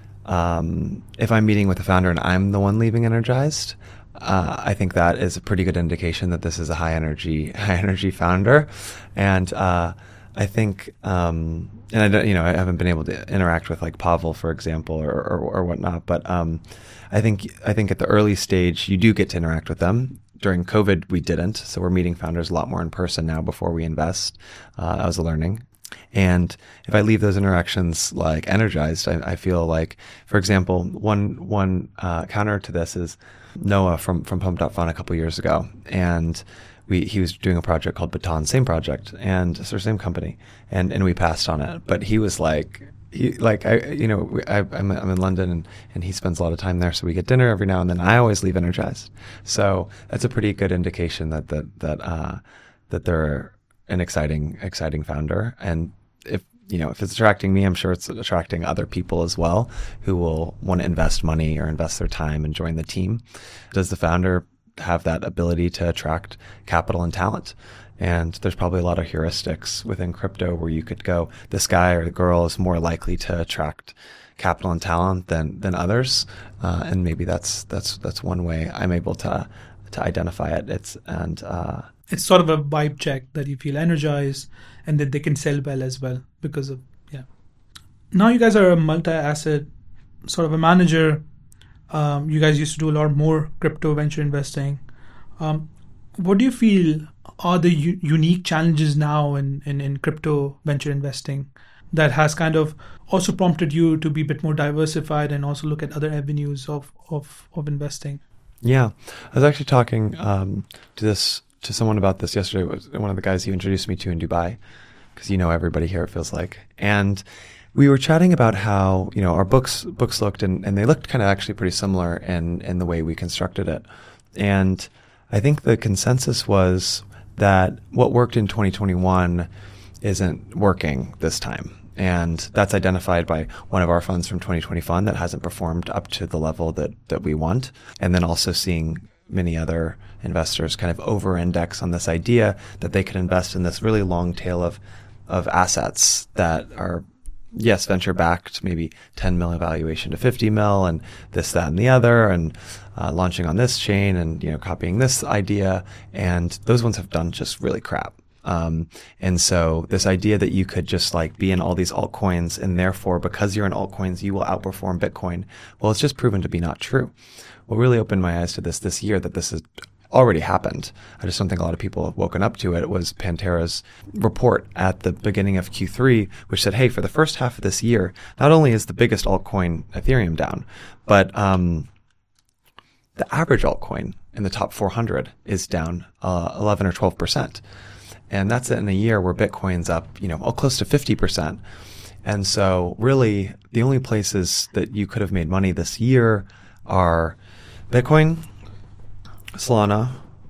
Um, if I'm meeting with a founder and I'm the one leaving energized, uh, I think that is a pretty good indication that this is a high energy, high energy founder. And, uh, I think, um, and I don't, you know, I haven't been able to interact with like Pavel, for example, or, or, or whatnot, but, um, I think, I think at the early stage, you do get to interact with them. During COVID, we didn't. So we're meeting founders a lot more in person now before we invest. Uh, that was a learning. And if I leave those interactions like energized, I, I feel like, for example, one one uh, counter to this is Noah from from Pump dot Fun a couple years ago, and we he was doing a project called Baton, same project, and it's our same company, and and we passed on it. But he was like, he, like I you know I, I'm I'm in London and and he spends a lot of time there, so we get dinner every now and then. I always leave energized, so that's a pretty good indication that that that uh, that they're an exciting exciting founder. And if you know if it's attracting me, I'm sure it's attracting other people as well who will want to invest money or invest their time and join the team. Does the founder have that ability to attract capital and talent? And there's probably a lot of heuristics within crypto where you could go, this guy or the girl is more likely to attract capital and talent than than others, uh, and maybe that's that's that's one way I'm able to to identify it. It's and uh, it's sort of a vibe check that you feel energized and that they can sell well as well because of, yeah. Now you guys are a multi-asset sort of a manager. Um, you guys used to do a lot more crypto venture investing. Um, what do you feel are the u- unique challenges now in, in, in crypto venture investing that has kind of also prompted you to be a bit more diversified and also look at other avenues of, of, of investing? Yeah, I was actually talking um, to this to someone about this yesterday. It was one of the guys you introduced me to in Dubai, because you know everybody here, it feels like. And we were chatting about how, you know, our books books looked, and, and they looked kind of actually pretty similar in, in the way we constructed it. And I think the consensus was that what worked in twenty twenty-one isn't working this time. And that's identified by one of our funds from twenty twenty Fund that hasn't performed up to the level that, that we want. And then also seeing many other investors kind of over-index on this idea that they could invest in this really long tail of, of assets that are, yes, venture-backed, maybe ten mil valuation to fifty mil and this, that, and the other, and uh, launching on this chain and, you know, copying this idea. And those ones have done just really crap. Um, and so this idea that you could just like be in all these altcoins and therefore because you're in altcoins, you will outperform Bitcoin. Well, it's just proven to be not true. What really opened my eyes to this this year, that this has already happened, I just don't think a lot of people have woken up to it, was Pantera's report at the beginning of Q three, which said, hey, for the first half of this year, not only is the biggest altcoin Ethereum down, but um, the average altcoin in the top four hundred is down uh, eleven or twelve percent. And that's in a year where Bitcoin's up, you know, oh, close to fifty percent. And so really the only places that you could have made money this year are Bitcoin, Solana,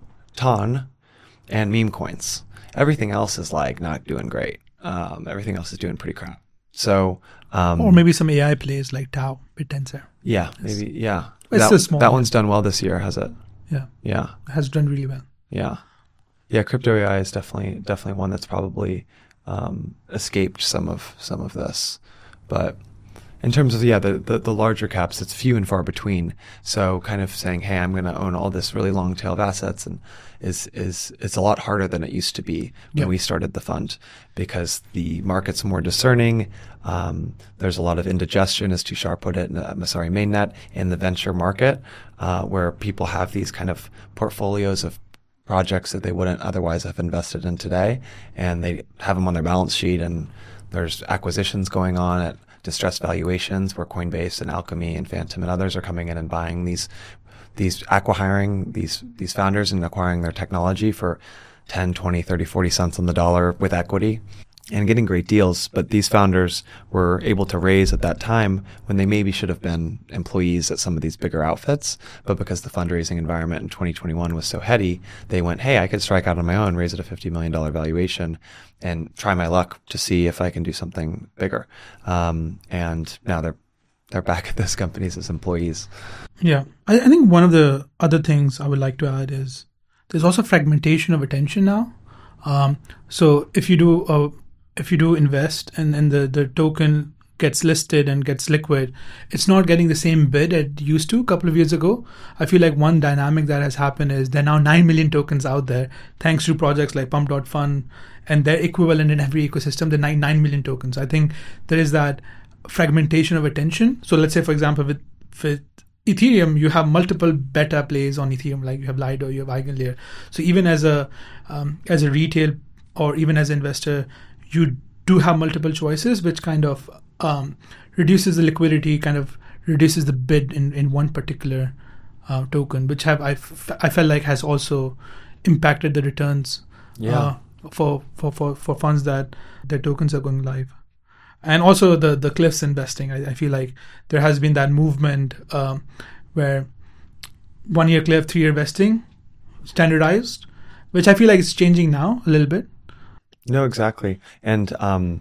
Ton, and meme coins. Everything else is like not doing great. Um, everything else is doing pretty crap. So, um, or maybe some A I plays like Tau, BitTensor. Yeah, maybe. Yeah, it's that, so small. That one's done well this year, has it? Yeah, yeah, it has done really well. Yeah, yeah. Crypto A I is definitely definitely one that's probably um, escaped some of some of this, but in terms of yeah the, the the larger caps, it's few and far between. So kind of saying, hey, I'm going to own all this really long tail of assets, and is is it's a lot harder than it used to be when yep. we started the fund, because the market's more discerning. Um, there's a lot of indigestion, as Tushar put it, in uh, sorry, mainnet in the venture market, uh, where people have these kind of portfolios of projects that they wouldn't otherwise have invested in today, and they have them on their balance sheet, and there's acquisitions going on at distressed valuations where Coinbase and Alchemy and Phantom and others are coming in and buying these, these acqui-hiring these, these founders and acquiring their technology for ten, twenty, thirty, forty cents on the dollar with equity and getting great deals. But these founders were able to raise at that time when they maybe should have been employees at some of these bigger outfits. But because the fundraising environment in twenty twenty-one was so heady, they went, hey, I could strike out on my own, raise it a fifty million dollars valuation, and try my luck to see if I can do something bigger. Um, and now they're they're back at those companies as employees. Yeah. I, I think one of the other things I would like to add is there's also fragmentation of attention now. Um, so if you do a if you do invest and, and the, the token gets listed and gets liquid, it's not getting the same bid it used to a couple of years ago. I feel like one dynamic that has happened is there are now nine million tokens out there, thanks to projects like Pump dot Fun, and they're equivalent in every ecosystem, the nine, nine million tokens. I think there is that fragmentation of attention. So let's say, for example, with, with Ethereum, you have multiple beta plays on Ethereum, like you have Lido, you have EigenLayer. So even as a um, as a retail or even as an investor, you do have multiple choices, which kind of um, reduces the liquidity, kind of reduces the bid in, in one particular uh, token, which have I, f- I felt like has also impacted the returns yeah. uh, for, for, for, for funds that their tokens are going live. And also the, the Cliffs investing. I, I feel like there has been that movement um, where one-year Cliff, three-year vesting, standardized, which I feel like it's changing now a little bit. No, exactly. And um,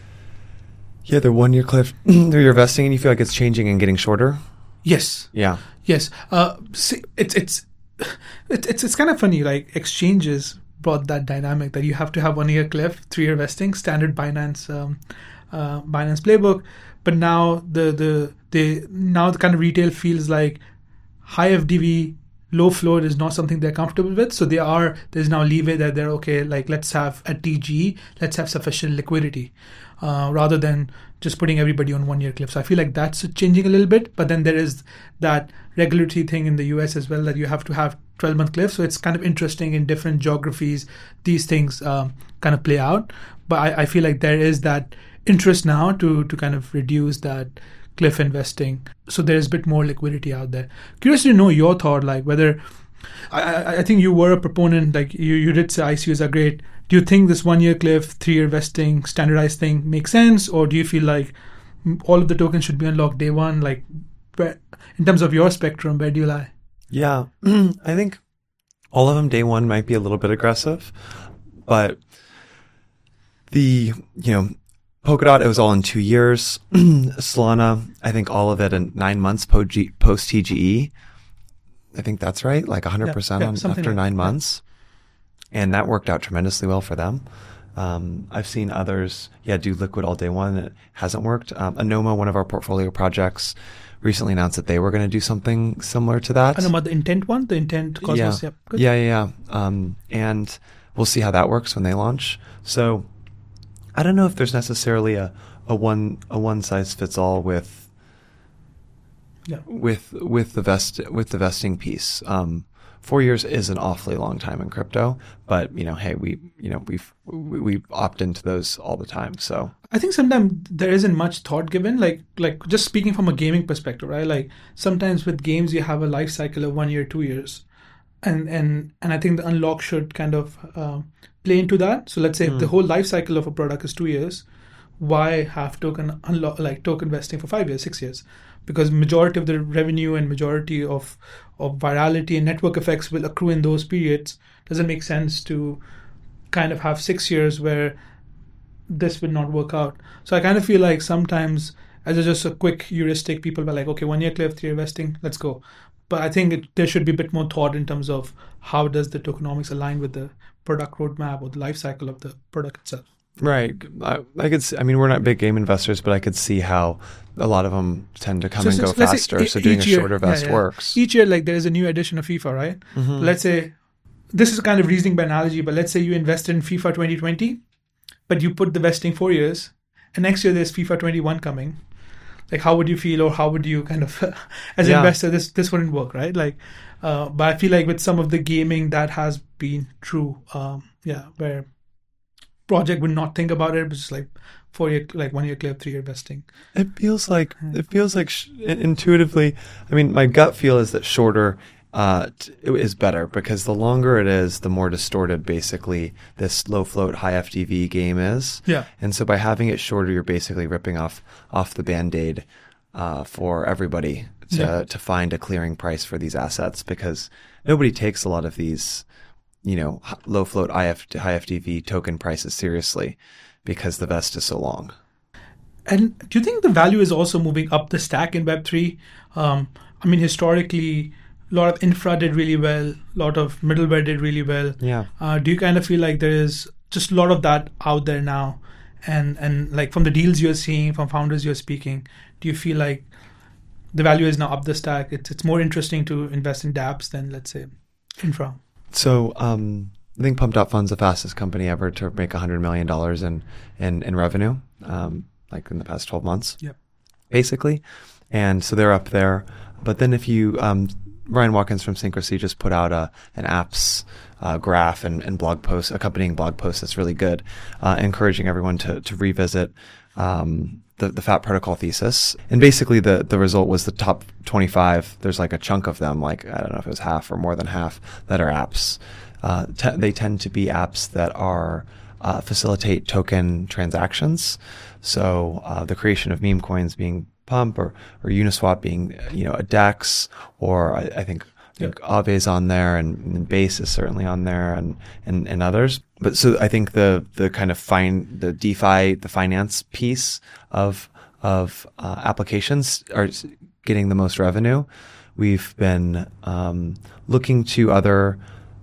yeah, the one-year Cliff, three-year vesting, and you feel like it's changing and getting shorter? Yes. Yeah. Yes. Uh, see, it's, it's, it's, it's, it's kind of funny, like exchanges brought that dynamic that you have to have one-year Cliff, three-year vesting, standard Binance um, uh, Binance playbook. But now the, the, the, now the kind of retail feels like high F D V, low float is not something they're comfortable with. So they are, there's now leeway that they're okay, like let's have a T G E, let's have sufficient liquidity, uh, rather than just putting everybody on one year cliff. So I feel like that's changing a little bit, but then there is that regulatory thing in the U S as well that you have to have twelve month cliff. So it's kind of interesting in different geographies, these things um, kind of play out. But I, I feel like there is that interest now to, to kind of reduce that cliff investing, so there's a bit more liquidity out there. Curious to know your thought, like whether I, I, I think you were a proponent, like you, you did say I C Us are great. Do you think this one year cliff, three year vesting, standardized thing makes sense, or do you feel like all of the tokens should be unlocked day one? Like, where, in terms of your spectrum, where do you lie? Yeah, I think all of them day one might be a little bit aggressive, but the you know. Polkadot, it was all in two years. Solana, I think all of it in nine months post T G E. I think that's right, like one hundred percent yeah, yeah, on, after like nine that. months. And that worked out tremendously well for them. Um, I've seen others, yeah, do liquid all day one. It hasn't worked. Um, Anoma, one of our portfolio projects, recently announced that they were going to do something similar to that. Anoma, the intent one, the intent Cosmos, yeah. yep. Good. Yeah, yeah, yeah. Um, and we'll see how that works when they launch. So I don't know if there's necessarily a, a one a one size fits all with yeah. with with the vest with the vesting piece. Um, four years is an awfully long time in crypto, but you know, hey, we you know we've we, we opt into those all the time. So I think sometimes there isn't much thought given. Like like just speaking from a gaming perspective, right? Like sometimes with games you have a life cycle of one year, two years, and and and I think the unlock should kind of uh, play into that? So let's say Mm. if the whole life cycle of a product is two years, why have token unlock like token vesting for five years, six years? Because majority of the revenue and majority of of virality and network effects will accrue in those periods. Does it make sense to kind of have six years where this would not work out? So I kind of feel like sometimes, as a, just a quick heuristic, people were like, okay, one year cliff, three year vesting, let's go. But I think it, there should be a bit more thought in terms of how does the tokenomics align with the product roadmap or the life cycle of the product itself. Right. I, I could. See, I mean, we're not big game investors, but I could see how a lot of them tend to come So and since- go let's say faster. e- So doing a each year- shorter yeah, vest yeah. works. Each year, like there is a new edition of FIFA, right? Mhm. Let's say, this is kind of reasoning by analogy, but let's say you invested in FIFA twenty twenty, but you put the vesting four years, and next year there's FIFA twenty-one coming. Like, how would you feel, or how would you kind of, as an Yeah. investor, this this wouldn't work, right? Like, uh, but I feel like with some of the gaming that has been true, um, yeah, where project would not think about it, but just like four year, like one year clip, three year vesting. It feels like it feels like sh- intuitively. I mean, my gut feel is that shorter uh, t- is better because the longer it is, the more distorted basically this low float, high F D V game is. Yeah. And so by having it shorter, you're basically ripping off off the band-aid uh, for everybody to Yeah. to find a clearing price for these assets because nobody takes a lot of these, you know, h- low float I F, high F D V token prices seriously because the vest is so long. And do you think the value is also moving up the stack in Web three? Um, I mean, historically, a lot of infra did really well, a lot of middleware did really well. Yeah. Uh, do you kind of feel like there is just a lot of that out there now? And, and like from the deals you're seeing, from founders you're speaking, do you feel like the value is now up the stack? It's, it's more interesting to invest in dApps than, let's say, infra. So um, I think Pumped Up Fund's the fastest company ever to make one hundred million dollars in, in, in revenue, um, like in the past twelve months, Yep. basically. And so they're up there. But then if you, um, Ryan Watkins from Syncrasy just put out a, an apps uh, graph and, and blog post, accompanying blog post that's really good, uh, encouraging everyone to, to revisit um, the, the Fat Protocol thesis. And basically the, the result was the top twenty-five, there's like a chunk of them, like I don't know if it was half or more than half, that are apps. Uh, te- they tend to be apps that are uh, facilitate token transactions. So uh, the creation of meme coins being Pump or, or Uniswap being, you know, a DEX, or I, I think, I think Aave's on there, and, and Base is certainly on there, and, and, and others. But so I think the the kind of fine the DeFi, the finance piece of of uh, applications are getting the most revenue. We've been um, looking to other,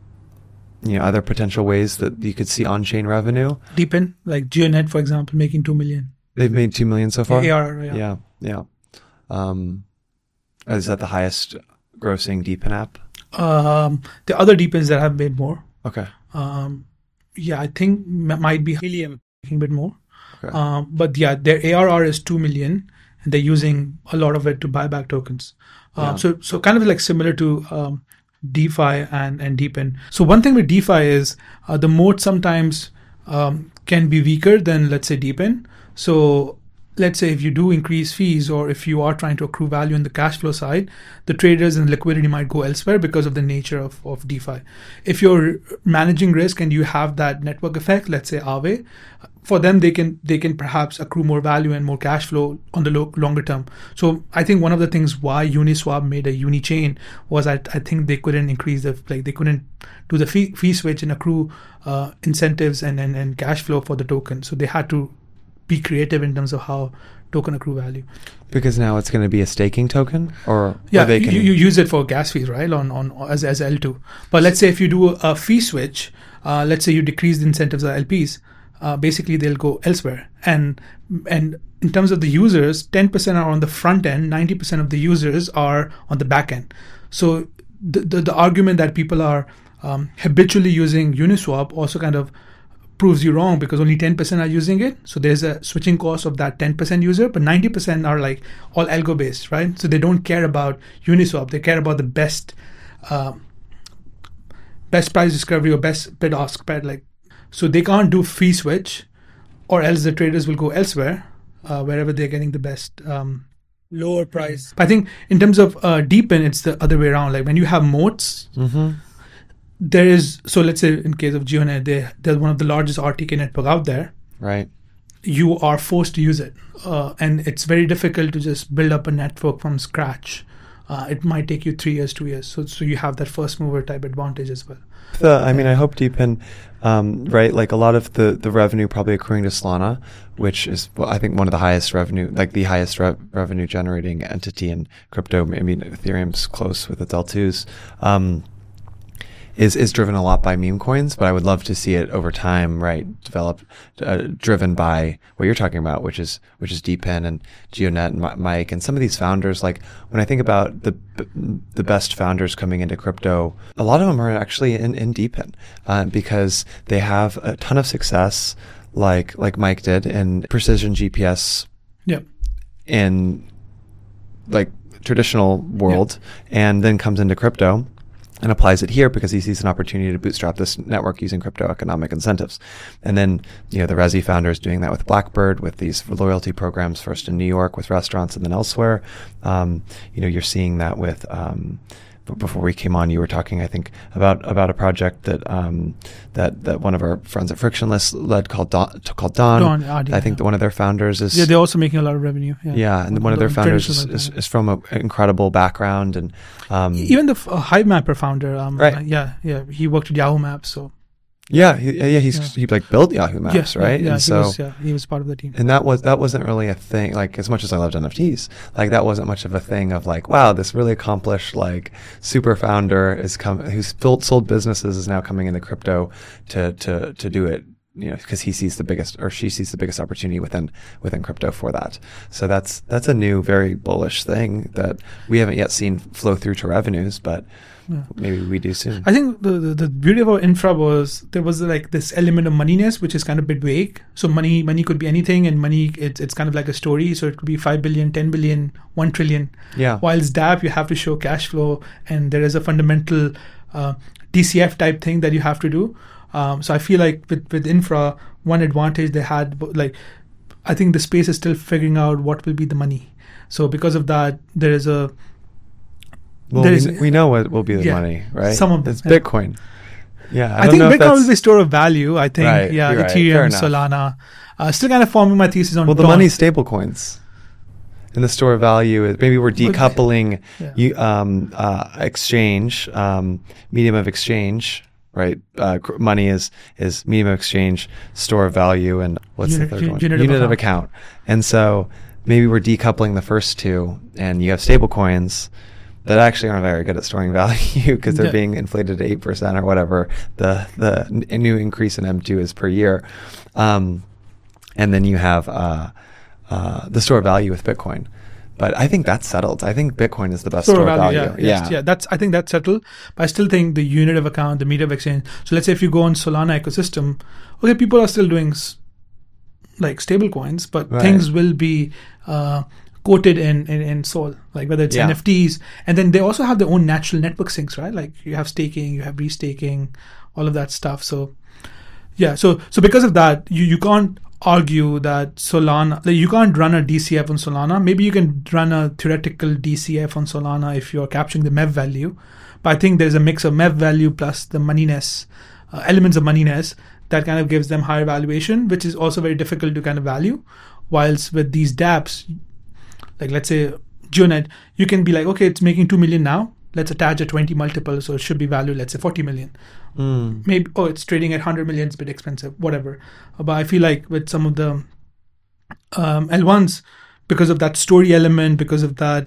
you know, other potential ways that you could see on-chain revenue. Deepen, like GeoNet, for example, making two million. They've made two million so far. A R R, yeah. Yeah, yeah. Um, is that the highest grossing Deepen app? Um, the other Deepens that have made more. Okay. Um, yeah, I think m- might be Helium making a bit more. Okay. Um, but yeah, their A R R is two million, and they're using a lot of it to buy back tokens. Um, Yeah. So, so kind of like similar to um, DeFi and and Deepen. So one thing with DeFi is uh, the moat sometimes um, can be weaker than, let's say, Deepen. So let's say if you do increase fees, or if you are trying to accrue value in the cash flow side, the traders and liquidity might go elsewhere because of the nature of, of DeFi. If you're managing risk and you have that network effect, let's say Aave, for them, they can they can perhaps accrue more value and more cash flow on the lo- longer term. So I think one of the things why Uniswap made a uni chain was I, I think they couldn't increase the, like they couldn't do the fee, fee switch and accrue uh, incentives and, and, and cash flow for the token. So they had to be creative in terms of how token accrue value. Because now it's going to be a staking token, or Yeah, or they can. you, you use it for gas fees, right? On on as as L two. But let's say if you do a fee switch, uh, let's say you decrease the incentives of L Ps, uh, basically they'll go elsewhere. And and in terms of the users, ten percent are on the front end, ninety percent of the users are on the back end. So the the, the argument that people are um, habitually using Uniswap also kind of proves you wrong, because only ten percent are using it. So there's a switching cost of that ten percent user, but ninety percent are like all algo based, right? So they don't care about Uniswap. They care about the best, um, best price discovery or best bid ask spread. Like, so they can't do fee switch, or else the traders will go elsewhere, uh, wherever they're getting the best, um, lower price. But I think in terms of uh, Deepen, it's the other way around. Like when you have moats, Mhm. there is, so let's say in case of GeoNet, they, they're one of the largest R T K network out there. Right. You are forced to use it. Uh, and it's very difficult to just build up a network from scratch. Uh, it might take you three years, two years. So so you have that first mover type advantage as well. The, I mean, I hope DePIN, um, right, like a lot of the, the revenue probably accruing to Solana, which is, well, I think, one of the highest revenue, like the highest re- revenue generating entity in crypto. I mean, Ethereum's close with its L twos. Um, is is driven a lot by meme coins, but I would love to see it over time, right, develop, uh, driven by what you're talking about, which is which is DePIN and GeoNet and Mike and some of these founders. Like when I think about the the best founders coming into crypto, a lot of them are actually in in DePIN uh, because they have a ton of success, like like Mike did in precision G P S. Yep. In like traditional world, yep. And then comes into crypto and applies it here because he sees an opportunity to bootstrap this network using crypto economic incentives. And then, you know, the Resi founder is doing that with Blackbird, with these loyalty programs, first in New York with restaurants and then elsewhere. Um, you know, you're seeing that with, um, b- before we came on, you were talking, I think, about about a project that um, that that one of our friends at Frictionless led called Dawn. Called Dawn. Dawn I think yeah. that one of their founders is... Yeah, they're also making a lot of revenue. Yeah, yeah and one of their founders is, is, is from an incredible background. And um, even the uh, Hivemapper founder, um, right. uh, yeah, yeah, he worked at Yahoo Maps, so... Yeah, he, yeah, he's yeah. he like built Yahoo Maps, yes, right? Yeah, yeah, and he so was, yeah, he was part of the team. And that was that wasn't really a thing. Like as much as I loved N F Ts, like that wasn't much of a thing of like, wow, this really accomplished like super founder is come who's built sold businesses is now coming into crypto to to to do it. You know, because he sees the biggest or she sees the biggest opportunity within within crypto for that. So that's that's a new, very bullish thing that we haven't yet seen flow through to revenues, but. Yeah. Maybe we do soon. I think the, the the beauty of our infra was there was like this element of moneyness, which is kind of a bit vague. So money money could be anything, and money it's it's kind of like a story. So it could be five billion, ten billion, one trillion. Yeah. Whilst dApp, you have to show cash flow, and there is a fundamental uh, D C F type thing that you have to do. Um, so I feel like with with infra, one advantage they had, like I think the space is still figuring out what will be the money. So because of that, there is a Well, we, we know what will be the yeah, money, right? Some of them, it's yeah. Bitcoin. Yeah, I, I don't think know Bitcoin will be store of value. I think, right, yeah, right, Ethereum, Solana. Uh, still kind of forming my thesis on. Well, the Dawn. money stable coins, and the store of value is maybe we're decoupling yeah. you, um, uh, exchange, um, medium of exchange, right? Uh, cr- money is is medium of exchange, store of value, and what's unit, the third un- one? Unit, unit of, of account. And so maybe we're decoupling the first two, and you have stable coins that actually aren't very good at storing value because they're yeah. being inflated to eight percent or whatever the the n- new increase in M two is per year. Um, and then you have uh, uh, the store of value with Bitcoin. But I think that's settled. I think Bitcoin is the best store, store of value. value. Yeah, yes, yeah. yeah. That's I think that's settled. But I still think the unit of account, the medium of exchange. So let's say if you go on Solana ecosystem, okay, people are still doing s- like stable coins, but right. things will be uh, quoted in, in, in Sol, like whether it's yeah. N F Ts. And then they also have their own natural network sinks, right? Like you have staking, you have restaking, all of that stuff. So yeah, so so because of that, you, you can't argue that Solana, like you can't run a D C F on Solana. Maybe you can run a theoretical D C F on Solana if you're capturing the M E V value. But I think there's a mix of M E V value plus the moneyness, uh, elements of moneyness that kind of gives them higher valuation, which is also very difficult to kind of value. Whilst with these dApps, like let's say GeoNet, you can be like, okay, it's making two million now. Let's attach a twenty multiple, so it should be valued, let's say forty million. Mm. Maybe, oh, it's trading at one hundred million, it's a bit expensive, whatever. But I feel like with some of the um, L ones, because of that story element, because of that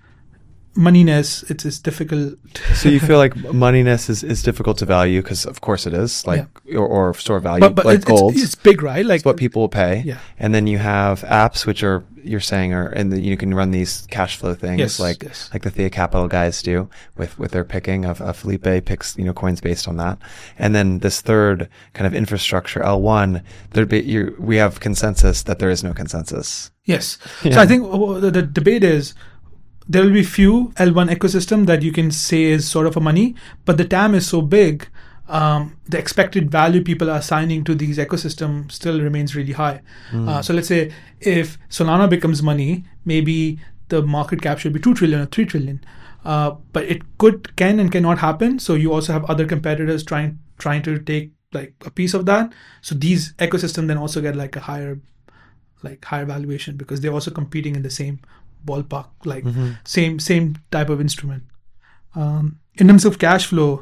moneyness, it's, it's difficult. So you feel like moneyness is, is difficult to value because of course it is, like yeah. or, or store value, but, but like it's, gold. It's, it's big, right? Like it's what people will pay. Yeah. And then you have apps which are you're saying are and the, you can run these cash flow things yes, like yes. like the Thea Capital guys do with, with their picking of uh, Felipe picks you know coins based on that. And then this third kind of infrastructure L one, there be you we have consensus that there is no consensus. Yes. Yeah. So I think the, the debate is there will be few L one ecosystem that you can say is sort of a money, but the T A M is so big, um, the expected value people are assigning to these ecosystems still remains really high. Mm. Uh, so let's say if Solana becomes money, maybe the market cap should be two trillion or three trillion. Uh, but it could, can and cannot happen. So you also have other competitors trying trying to take like a piece of that. So these ecosystems then also get like a higher, like higher valuation because they're also competing in the same ballpark, like mm-hmm. same same type of instrument. Um, in terms of cash flow,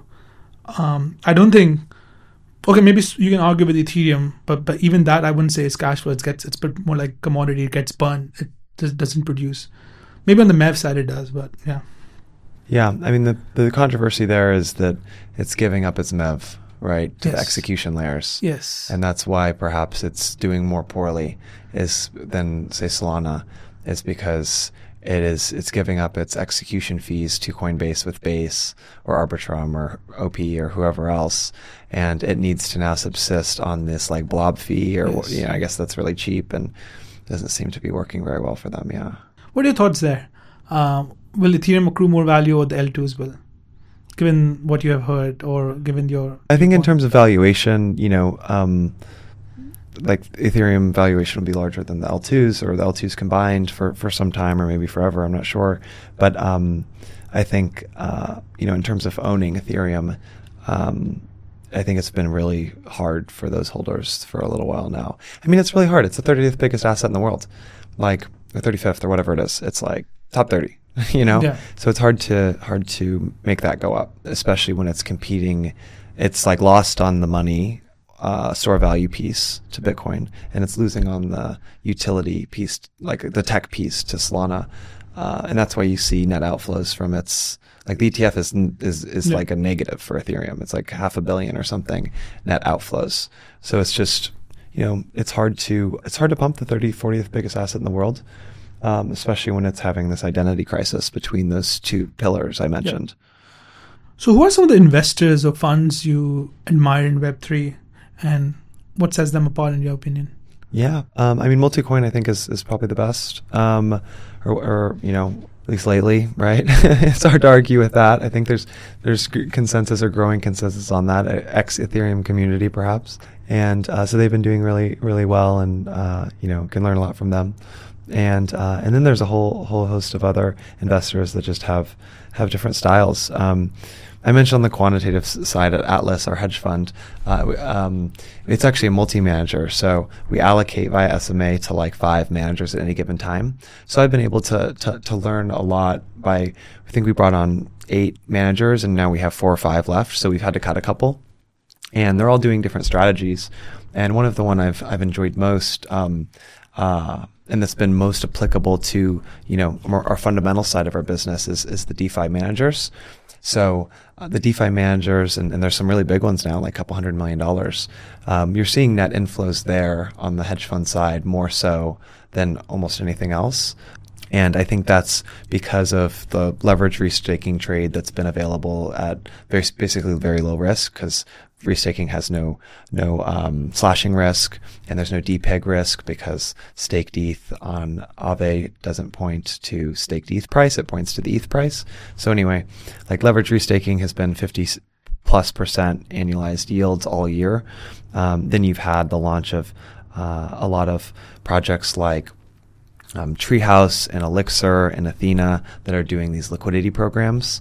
um, I don't think. Okay, maybe you can argue with Ethereum, but but even that I wouldn't say is cash flow. It gets it's more like commodity. It gets burned. It just doesn't produce. Maybe on the M E V side it does, but yeah. Yeah, I mean, the, the controversy there is that it's giving up its M E V, right, to yes. the execution layers. Yes. And that's why perhaps it's doing more poorly is than, say, Solana, is because it is, it's giving up its execution fees to Coinbase with Base or Arbitrum or O P or whoever else. And it needs to now subsist on this like blob fee or, yes. you know, I guess that's really cheap and doesn't seem to be working very well for them, yeah. What are your thoughts there? Um, Will Ethereum accrue more value or the L twos will, given what you have heard or given your... I think in terms of valuation, you know, um, like Ethereum valuation will be larger than the L twos or the L twos combined for, for some time or maybe forever, I'm not sure. But um, I think, uh, you know, in terms of owning Ethereum, um, I think it's been really hard for those holders for a little while now. I mean, it's really hard. It's the thirtieth biggest asset in the world, like the thirty-fifth or whatever it is. It's like top thirty. You know, yeah. So it's hard to hard to make that go up, especially when it's competing. It's like lost on the money uh, store value piece to Bitcoin, and it's losing on the utility piece, like the tech piece to Solana, uh, and that's why you see net outflows from its. Like the E T F is is is yeah. like a negative for Ethereum. It's like half a billion or something net outflows. So it's just, you know, it's hard to it's hard to pump the thirtieth, fortieth biggest asset in the world. Um, especially when it's having this identity crisis between those two pillars I mentioned. Yeah. So who are some of the investors or funds you admire in Web three and what sets them apart in your opinion? Yeah, um, I mean, Multicoin I think is, is probably the best, um, or, or, you know, at least lately, right? It's hard to argue with that. I think there's there's consensus or growing consensus on that, ex-Ethereum community perhaps. And uh, so they've been doing really, really well and, uh, you know, can learn a lot from them. And uh, and then there's a whole whole host of other investors that just have have different styles. Um, I mentioned on the quantitative side at Atlas, our hedge fund, uh, um, it's actually a multi-manager. So we allocate via S M A to like five managers at any given time. So I've been able to to, to learn a lot by, I think we brought on eight managers and now we have four or five left. So we've had to cut a couple. And they're all doing different strategies. And one of the one I've I've enjoyed most, um, uh, and that's been most applicable to, you know, more, our fundamental side of our business is, is the DeFi managers. So uh, the DeFi managers, and, and there's some really big ones now, like a couple hundred million dollars. Um, you're seeing net inflows there on the hedge fund side more so than almost anything else. And I think that's because of the leverage restaking trade that's been available at very, basically very low risk, because restaking has no no um, slashing risk, and there's no D PEG risk because staked E T H on Aave doesn't point to staked E T H price; it points to the E T H price. So anyway, like leverage restaking has been fifty plus percent annualized yields all year. Um, then you've had the launch of uh, a lot of projects like Um, Treehouse and Elixir and Athena that are doing these liquidity programs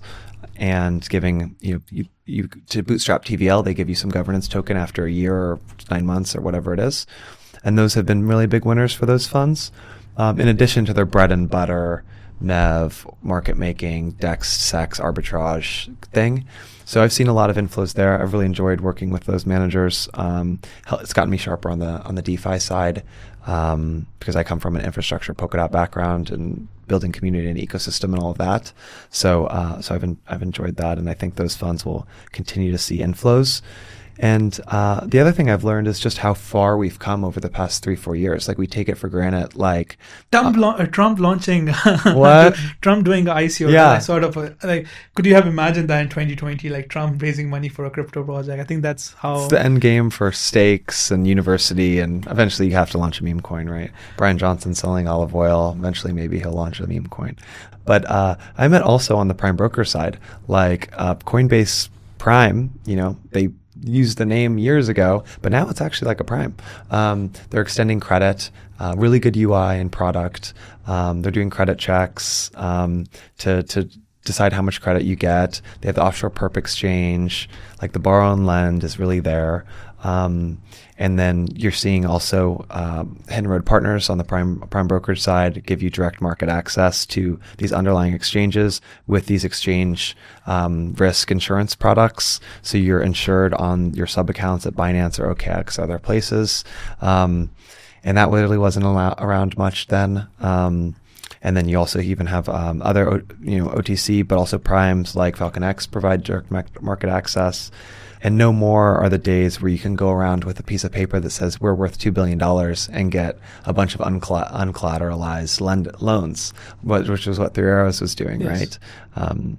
and giving you, you, you to bootstrap T V L, they give you some governance token after a year or nine months or whatever it is. And those have been really big winners for those funds. Um, in addition to their bread and butter M E V, market making, DEX, SEX, arbitrage thing. So I've seen a lot of inflows there. I've really enjoyed working with those managers. Um, it's gotten me sharper on the on the DeFi side um, because I come from an infrastructure Polkadot background and building community and ecosystem and all of that. So uh, so I've en- I've enjoyed that, and I think those funds will continue to see inflows. And uh, the other thing I've learned is just how far we've come over the past three, four years. Like we take it for granted. Like Trump, uh, la- uh, Trump launching, what? Trump doing the I C O, yeah. like sort of a, like. Could you have imagined that in twenty twenty, like Trump raising money for a crypto project? I think that's how it's the end game for stakes and university, and eventually you have to launch a meme coin, right? Brian Johnson selling olive oil. Eventually, maybe he'll launch a meme coin. But uh, I meant also on the prime broker side, like uh, Coinbase Prime. You know, they. used the name years ago, but now it's actually like a prime. Um, they're extending credit, uh, really good U I and product. Um, they're doing credit checks um, to to decide how much credit you get. They have the offshore perp exchange, like the borrow and lend is really there. Um, and then you're seeing also um, Hidden Road Partners on the prime prime brokerage side give you direct market access to these underlying exchanges with these exchange um, risk insurance products. So you're insured on your sub accounts at Binance or O K X or other places. Um, and that really wasn't allow- around much then. Um, And then you also even have um, other, you know, O T C, but also primes like FalconX provide direct market access. And no more are the days where you can go around with a piece of paper that says we're worth two billion dollars and get a bunch of uncla- uncollateralized lend- loans, which is what Three Arrows was doing, yes. right? Um,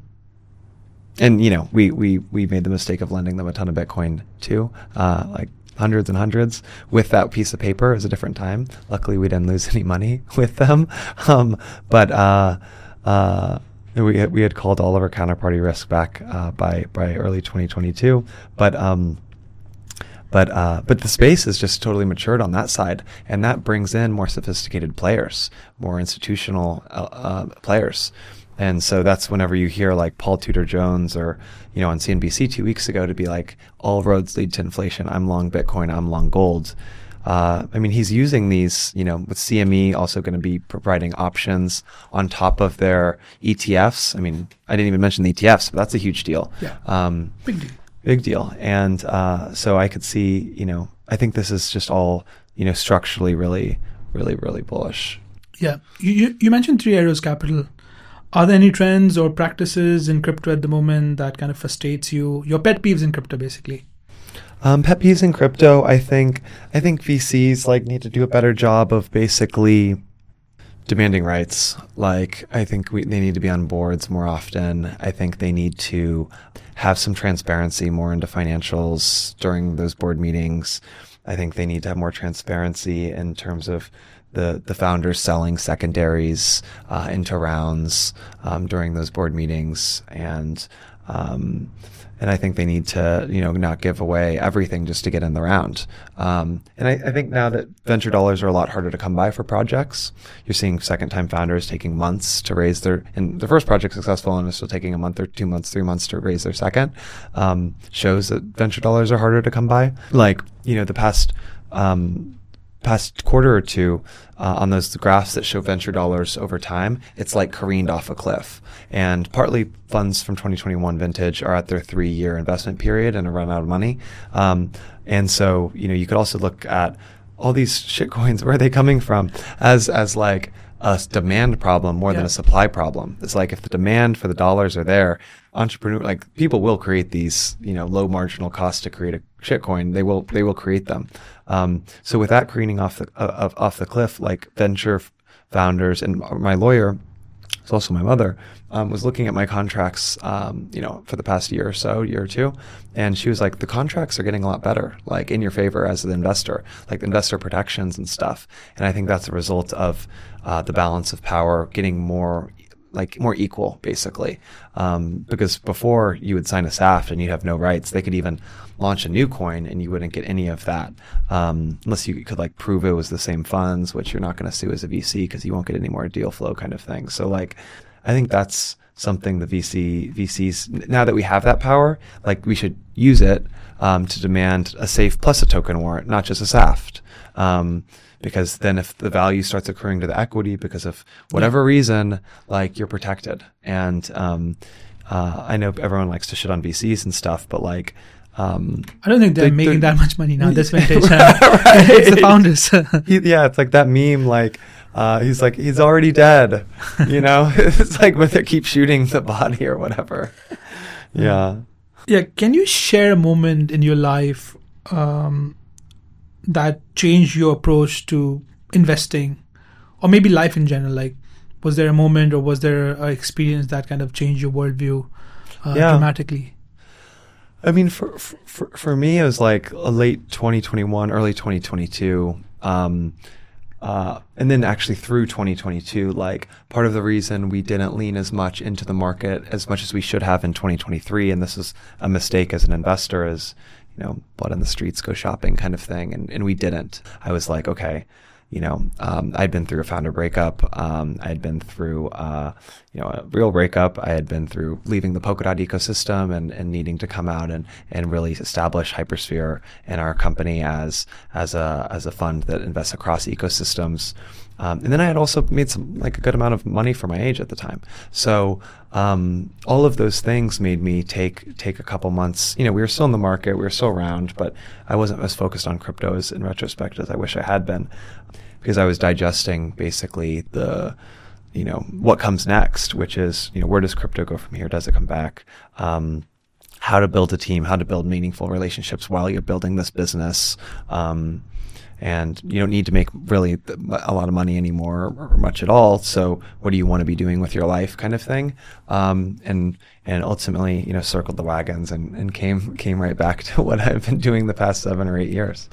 and, you know, we, we, we made the mistake of lending them a ton of Bitcoin too, uh, like hundreds and hundreds with that piece of paper. It was a different time. Luckily, we didn't lose any money with them. Um, but uh, uh, we had, we had called all of our counterparty risk back uh, by by early twenty twenty-two. But um, but uh, but the space is just totally matured on that side, and that brings in more sophisticated players, more institutional uh, uh, players. And so that's whenever you hear like Paul Tudor Jones or, you know, on C N B C two weeks ago to be like, all roads lead to inflation. I'm long Bitcoin. I'm long gold. Uh, I mean, he's using these, you know, with C M E also going to be providing options on top of their E T Fs. I mean, I didn't even mention the E T Fs, but that's a huge deal. Yeah. Um, Big deal. Big deal. And uh, so I could see, you know, I think this is just all, you know, structurally really, really, really bullish. Yeah. You, you, you mentioned Three Arrows Capital. Are there any trends or practices in crypto at the moment that kind of frustrates you? Your pet peeves in crypto, basically. Um, pet peeves in crypto, I think. I think V Cs like need to do a better job of basically demanding rights. Like, I think we, they need to be on boards more often. I think they need to have some transparency more into financials during those board meetings. I think they need to have more transparency in terms of the the founders selling secondaries uh, into rounds um, during those board meetings, and um, and I think they need to, you know, not give away everything just to get in the round. Um, and I, I think now that venture dollars are a lot harder to come by for projects, you're seeing second-time founders taking months to raise their, and the first project successful and is still taking a month or two months, three months to raise their second. Um, shows that venture dollars are harder to come by. Like, you know, the past. Um, past quarter or two uh, on those graphs that show venture dollars over time, it's like careened off a cliff. And partly funds from twenty twenty-one vintage are at their three-year investment period and are run out of money. Um, and so, you know, you could also look at all these shit coins, where are they coming from, as as like a demand problem more yeah. than a supply problem. It's like if the demand for the dollars are there, entrepreneur, like people will create these, you know, low marginal cost to create a shitcoin. They will, they will create them. Um, so with that careening off the, uh, off the cliff, like venture f- founders and my lawyer, it's also my mother, um, was looking at my contracts, um, you know, for the past year or so, year or two. And she was like, the contracts are getting a lot better, like in your favor as an investor, like investor protections and stuff. And I think that's a result of, uh, the balance of power getting more, like more equal, basically. Um, because before you would sign a S A F and you'd have no rights. They could even launch a new coin and you wouldn't get any of that, um, unless you could like prove it was the same funds, which you're not going to sue as a V C because you won't get any more deal flow kind of thing. So like, I think that's something the V C, V Cs, now that we have that power, like we should use it um, to demand a safe plus a token warrant, not just a S A F T. Um, because then if the value starts accruing to the equity because of whatever yeah. reason, like you're protected. And um, uh, I know everyone likes to shit on V Cs and stuff, but like, um, I don't think they're, they're making they're, that much money now. This vintage, right. It's the founders. he, yeah, it's like that meme. Like uh, he's like he's already dead. You know, it's like when they keep shooting the body or whatever. Yeah. Yeah. Can you share a moment in your life um, that changed your approach to investing, or maybe life in general? Like, was there a moment or was there an experience that kind of changed your worldview uh, yeah. dramatically? I mean, for, for for me, it was like a late twenty twenty-one, early twenty twenty-two, um, uh, and then actually through twenty twenty-two. Like part of the reason we didn't lean as much into the market as much as we should have in twenty twenty-three, and this is a mistake as an investor, is you know, blood in the streets, go shopping kind of thing. And, and we didn't. I was like, okay, you know, um, I'd been through a founder breakup. Um, I'd been through, uh, you know, a real breakup. I had been through leaving the Polkadot ecosystem and, and needing to come out and, and really establish Hypersphere and our company as, as a, as a fund that invests across ecosystems. Um, and then I had also made some, like a good amount of money for my age at the time. So, um, all of those things made me take, take a couple months. You know, we were still in the market, we were still around, but I wasn't as focused on crypto as in retrospect as I wish I had been, because I was digesting basically the, you know, what comes next, which is, you know, where does crypto go from here? Does it come back? Um, how to build a team, how to build meaningful relationships while you're building this business. Um, And you don't need to make really a lot of money anymore or much at all. So what do you want to be doing with your life, kind of thing? Um, and and ultimately, you know, circled the wagons and, and came came right back to what I've been doing the past seven or eight years.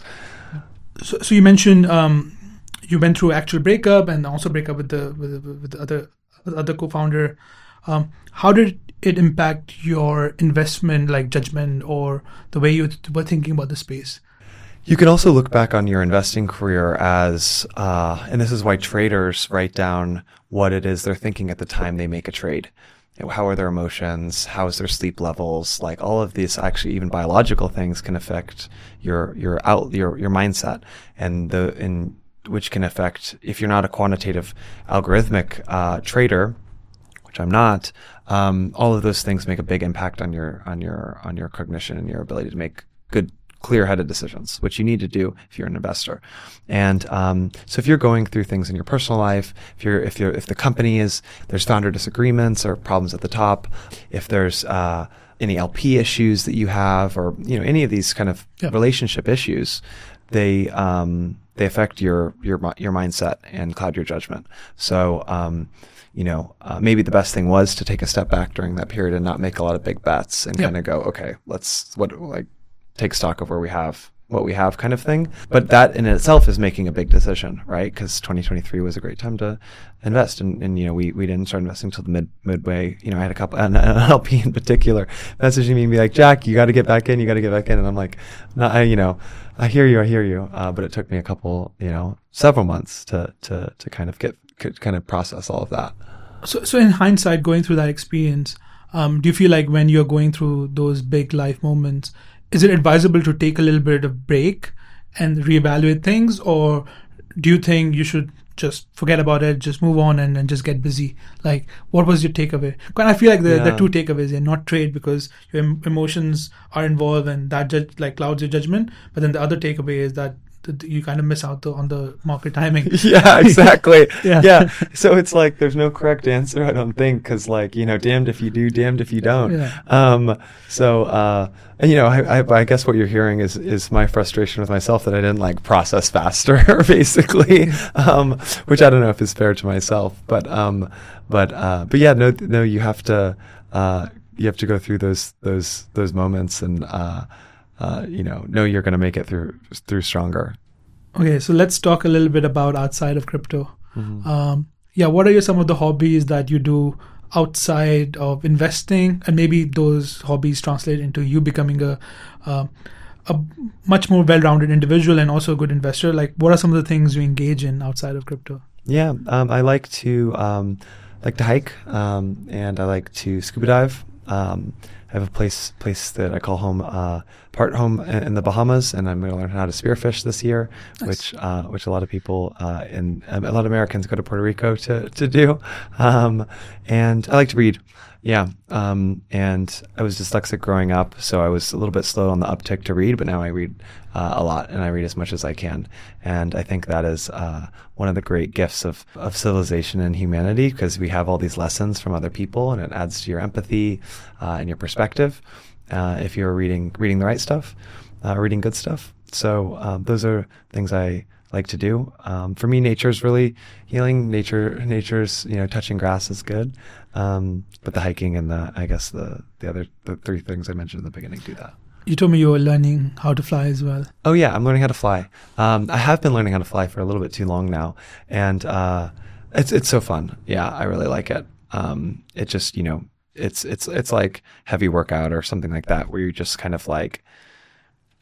So, so you mentioned um, you went through actual breakup and also breakup with the with, with the other with the other co-founder. Um, how did it impact your investment, like judgment, or the way you were thinking about the space? You can also look back on your investing career as, uh, and this is why traders write down what it is they're thinking at the time they make a trade. How are their emotions? How is their sleep levels? Like all of these, actually, even biological things can affect your your out your your mindset, and the in which can affect, if you're not a quantitative algorithmic uh, trader, which I'm not. Um, all of those things make a big impact on your on your on your cognition and your ability to make good, clear-headed decisions, which you need to do if you're an investor. And um, so, if you're going through things in your personal life, if you're if you're if the company is there's founder disagreements or problems at the top, if there's uh, any L P issues that you have, or you know any of these kind of yeah. relationship issues, they um, they affect your your your mindset and cloud your judgment. So. Um, You know, uh, maybe the best thing was to take a step back during that period and not make a lot of big bets and yep. kind of go, okay, let's what like take stock of where we have what we have, kind of thing. But that in itself is making a big decision, right? Because twenty twenty-three was a great time to invest, and, and you know, we we didn't start investing until the mid midway. You know, I had a couple, an, an L P in particular, messaging me and be like, Jack, you got to get back in, you got to get back in, and I'm like, no, I, you know, I hear you, I hear you, uh, but it took me a couple, you know, several months to to to kind of get kind of process all of that. So, so in hindsight, going through that experience, um, do you feel like when you're going through those big life moments, is it advisable to take a little bit of break and reevaluate things, or do you think you should just forget about it, just move on and, and just get busy? Like, what was your takeaway? Because I feel like the, yeah. the two takeaways are not trade because your em- emotions are involved and that judge, like clouds your judgment. But then the other takeaway is that you kind of miss out the, on the market timing. Yeah, exactly. yeah. yeah. So it's like, there's no correct answer, I don't think, because like, you know, damned if you do, damned if you don't. Yeah. Um, so, uh, and you know, I, I, I guess what you're hearing is, is my frustration with myself that I didn't like process faster, basically, um, which I don't know if is fair to myself, but, um, but, uh, but yeah, no, no, you have to, uh, you have to go through those, those, those moments and, uh, Uh, you know, know you're going to make it through through stronger. Okay, so let's talk a little bit about outside of crypto. Mm-hmm. Um, yeah, what are your, some of the hobbies that you do outside of investing, and maybe those hobbies translate into you becoming a uh, a much more well-rounded individual and also a good investor? Like, what are some of the things you engage in outside of crypto? Yeah, um, I like to um, like to hike, um, and I like to scuba dive. Um, I have a place place that I call home, uh, part home in the Bahamas, and I'm going to learn how to spearfish this year, nice. which uh, which a lot of people uh, in um, a lot of Americans go to Puerto Rico to to do. Um, and I like to read, yeah. Um, and I was dyslexic growing up, so I was a little bit slow on the uptick to read, but now I read uh, a lot, and I read as much as I can. And I think that is uh, one of the great gifts of of civilization and humanity, because we have all these lessons from other people, and it adds to your empathy uh, and your perspective. Uh, if you're reading reading the right stuff, uh, reading good stuff. So um, those are things I like to do. Um, for me, nature's really healing. Nature, nature's you know touching grass is good, um, but the hiking and the I guess the the other the three things I mentioned in the beginning do that. You told me you were learning how to fly as well. Oh yeah, I'm learning how to fly. Um, I have been learning how to fly for a little bit too long now, and uh, it's it's so fun. Yeah, I really like it. Um, it just you know. It's it's it's like heavy workout or something like that, where you just kind of like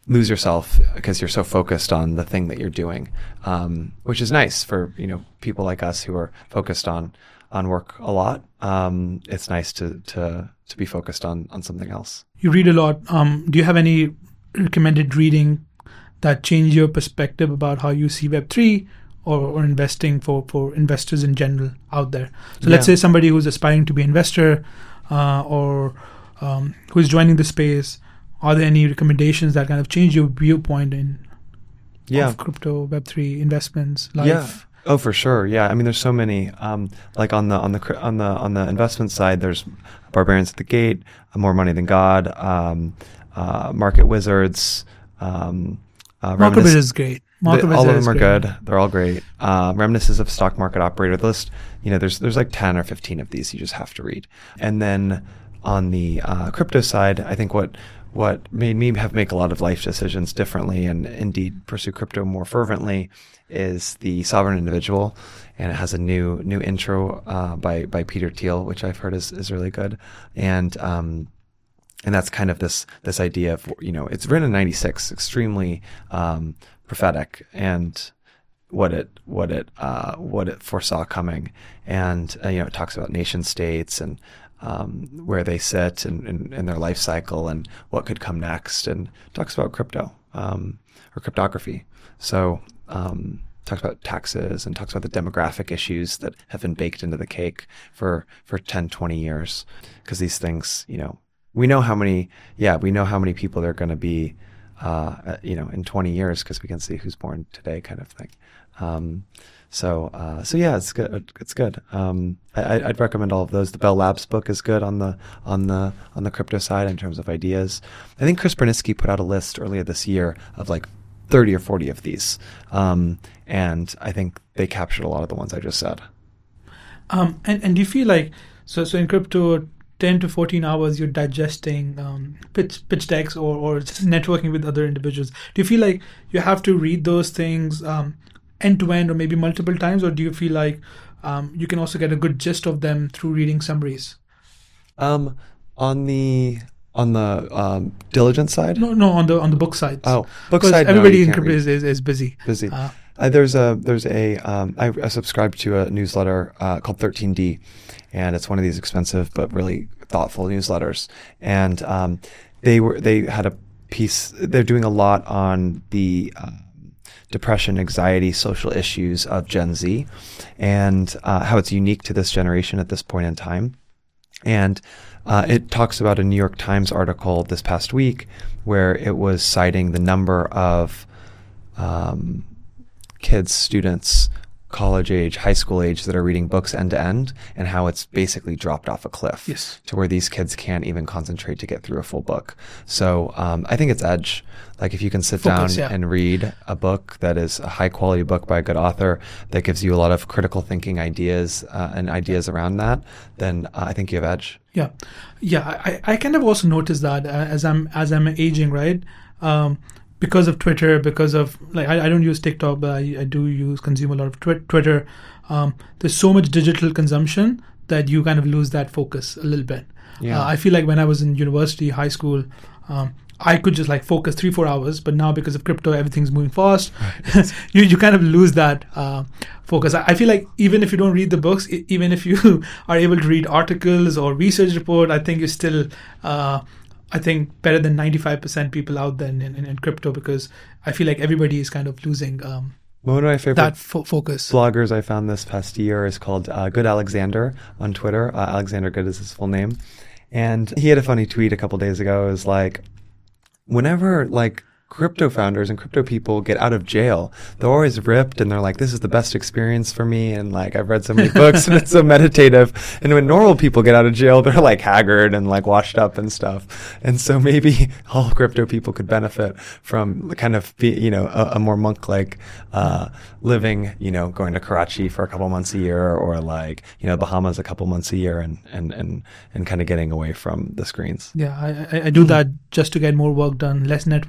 lose yourself because you're so focused on the thing that you're doing, um, which is nice for, you know, people like us who are focused on on work a lot. Um, it's nice to to to be focused on on something else. You read a lot. Um, do you have any recommended reading that changed your perspective about how you see Web three or, or investing for, for investors in general out there? So let's Yeah. say somebody who's aspiring to be an investor uh, or um, who's joining the space. Are there any recommendations that kind of change your viewpoint in Yeah. of crypto, Web three investments, life? Yeah. Oh, for sure. Yeah. I mean, there's so many. Um, like on the on the cr- on the on the investment side, there's Barbarians at the Gate, More Money Than God, um, uh, Market Wizards. Um, uh, Market Reminis- Wizards is great. Market the, all of Wizards them are is great. good. They're all great. Uh, Reminiscences of Stock Market Operator. The list, you know, there's there's like ten or fifteen of these you just have to read. And then on the uh, crypto side, I think what what made me have make a lot of life decisions differently and indeed pursue crypto more fervently is the Sovereign Individual, and it has a new new intro uh, by by Peter Thiel, which I've heard is is really good, and um, and that's kind of this this idea of, you know, it's written in ninety-six, extremely um, prophetic, and what it what it uh, what it foresaw coming, and uh, you know, it talks about nation states and um, where they sit and in, in their life cycle and what could come next, and talks about crypto um, or cryptography. So um, talks about taxes and talks about the demographic issues that have been baked into the cake for for ten, twenty years, because these things, you know, we know how many yeah we know how many people there are going to be uh, you know, in twenty years, because we can see who's born today, kind of thing. Um, so, uh, so yeah, it's good. It's good. Um, I, I'd recommend all of those. The Bell Labs book is good on the, on the, on the crypto side in terms of ideas. I think Chris Bernitzky put out a list earlier this year of like thirty or forty of these. Um, and I think they captured a lot of the ones I just said. Um, and, and do you feel like, so, so in crypto, ten to fourteen hours you're digesting um, pitch pitch decks or, or just networking with other individuals. Do you feel like you have to read those things um, end to end or maybe multiple times, or do you feel like um, you can also get a good gist of them through reading summaries? Um, on the on the um, diligence side? No, no, on the on the book side. Oh, book because side. no, everybody you in can't crypto read. is, is is busy. Busy. Uh, Uh, there's a there's a um, I, I subscribe to a newsletter uh, called thirteen D, and it's one of these expensive but really thoughtful newsletters. And um, they were they had a piece. They're doing a lot on the um, depression, anxiety, social issues of Gen Z, and uh, how it's unique to this generation at this point in time. And uh, it talks about a New York Times article this past week where it was citing the number of um, kids, students, college age, high school age that are reading books end to end, and how it's basically dropped off a cliff. Yes. To where these kids can't even concentrate to get through a full book. So um, I think it's edge. Like if you can sit Focus, down yeah. and read a book that is a high quality book by a good author that gives you a lot of critical thinking ideas uh, and ideas around that, then uh, I think you have edge. Yeah, yeah. I, I kind of also noticed that uh, as I'm as I'm aging, right? Um, because of Twitter, because of like I, I don't use TikTok, but I, I do use consume a lot of twi- Twitter. Um, there's so much digital consumption that you kind of lose that focus a little bit. Yeah. Uh, I feel like when I was in university, high school, um, I could just like focus three four hours, but now because of crypto, everything's moving fast. you you kind of lose that uh, focus. I, I feel like even if you don't read the books, e- even if you are able to read articles or research report, I think you're still. Uh, I think better than ninety-five percent people out there in, in, in crypto, because I feel like everybody is kind of losing um, One of my favorite that fo- focus. bloggers I found this past year is called uh, Good Alexander on Twitter. Uh, Alexander Good is his full name. And he had a funny tweet a couple days ago. It was like, whenever like crypto founders and crypto people get out of jail, they're always ripped and they're like, this is the best experience for me. And like, I've read so many books and it's so meditative. And when normal people get out of jail, they're like haggard and like washed up and stuff. And so maybe all crypto people could benefit from kind of be, you know, a, a more monk-like, uh, living, you know, going to Karachi for a couple months a year, or like, you know, Bahamas a couple months a year, and, and, and, and kind of getting away from the screens. Yeah, I, I, I do that just to get more work done, less networking. This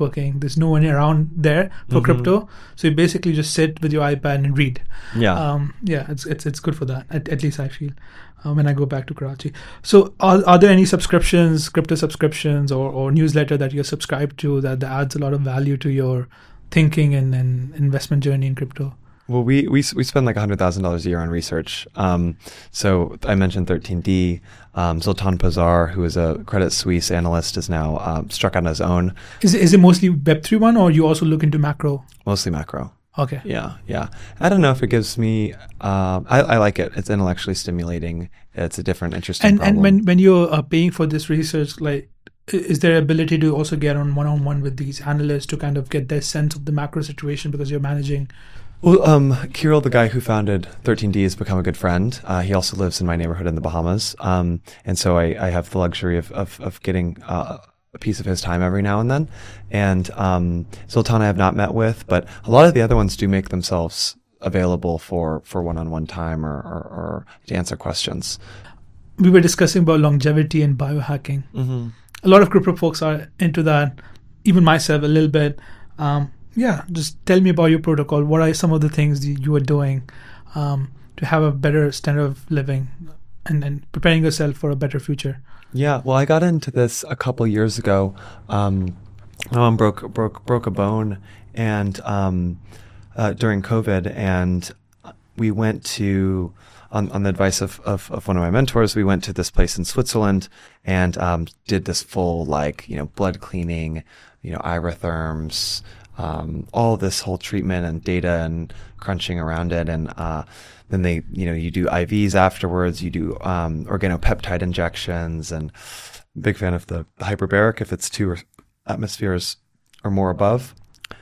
there's no one around there for Mm-hmm. crypto. So you basically just sit with your iPad and read. Yeah. Um, yeah, it's it's it's good for that. At, at least I feel uh, when I go back to Karachi. So are, are there any subscriptions, crypto subscriptions, or, or newsletter that you're subscribed to that, that adds a lot of value to your thinking and, and investment journey in crypto? Well, we we we spend like one hundred thousand dollars a year on research. Um, so I mentioned thirteen D. Um, Zoltan Pazar, who is a Credit Suisse analyst, is now um, struck on his own. Is it, is it mostly Web three one, or you also look into macro? Mostly macro. Okay. Yeah, yeah. I don't know if it gives me. Um, I, I like it. It's intellectually stimulating. It's a different, interesting And problem. and when when you're uh, paying for this research, like, i- is there ability to also get on one on one with these analysts to kind of get their sense of the macro situation because you're managing? Well, um, Kirill, the guy who founded thirteen D, has become a good friend. Uh, he also lives in my neighborhood in the Bahamas. Um, and so I, I have the luxury of, of, of getting uh, a piece of his time every now and then. And um, Zoltan I have not met with, but a lot of the other ones do make themselves available for, for one-on-one time or, or, or to answer questions. We were discussing about longevity and biohacking. Mm-hmm. A lot of crypto folks are into that, even myself a little bit. Um, yeah, just tell me about your protocol. What are some of the things that you are doing um, to have a better standard of living and, and preparing yourself for a better future? Yeah, well, I got into this a couple years ago. Um, my mom broke broke broke a bone, and um, uh, during COVID, and we went to on, on the advice of, of of one of my mentors, we went to this place in Switzerland and um, did this full like you know blood cleaning, you know irotherms, um, all this whole treatment and data and crunching around it, and uh, then they, you know, you do I Vs afterwards, you do um, organopeptide injections, and big fan of the, the hyperbaric if it's two atmospheres or more above.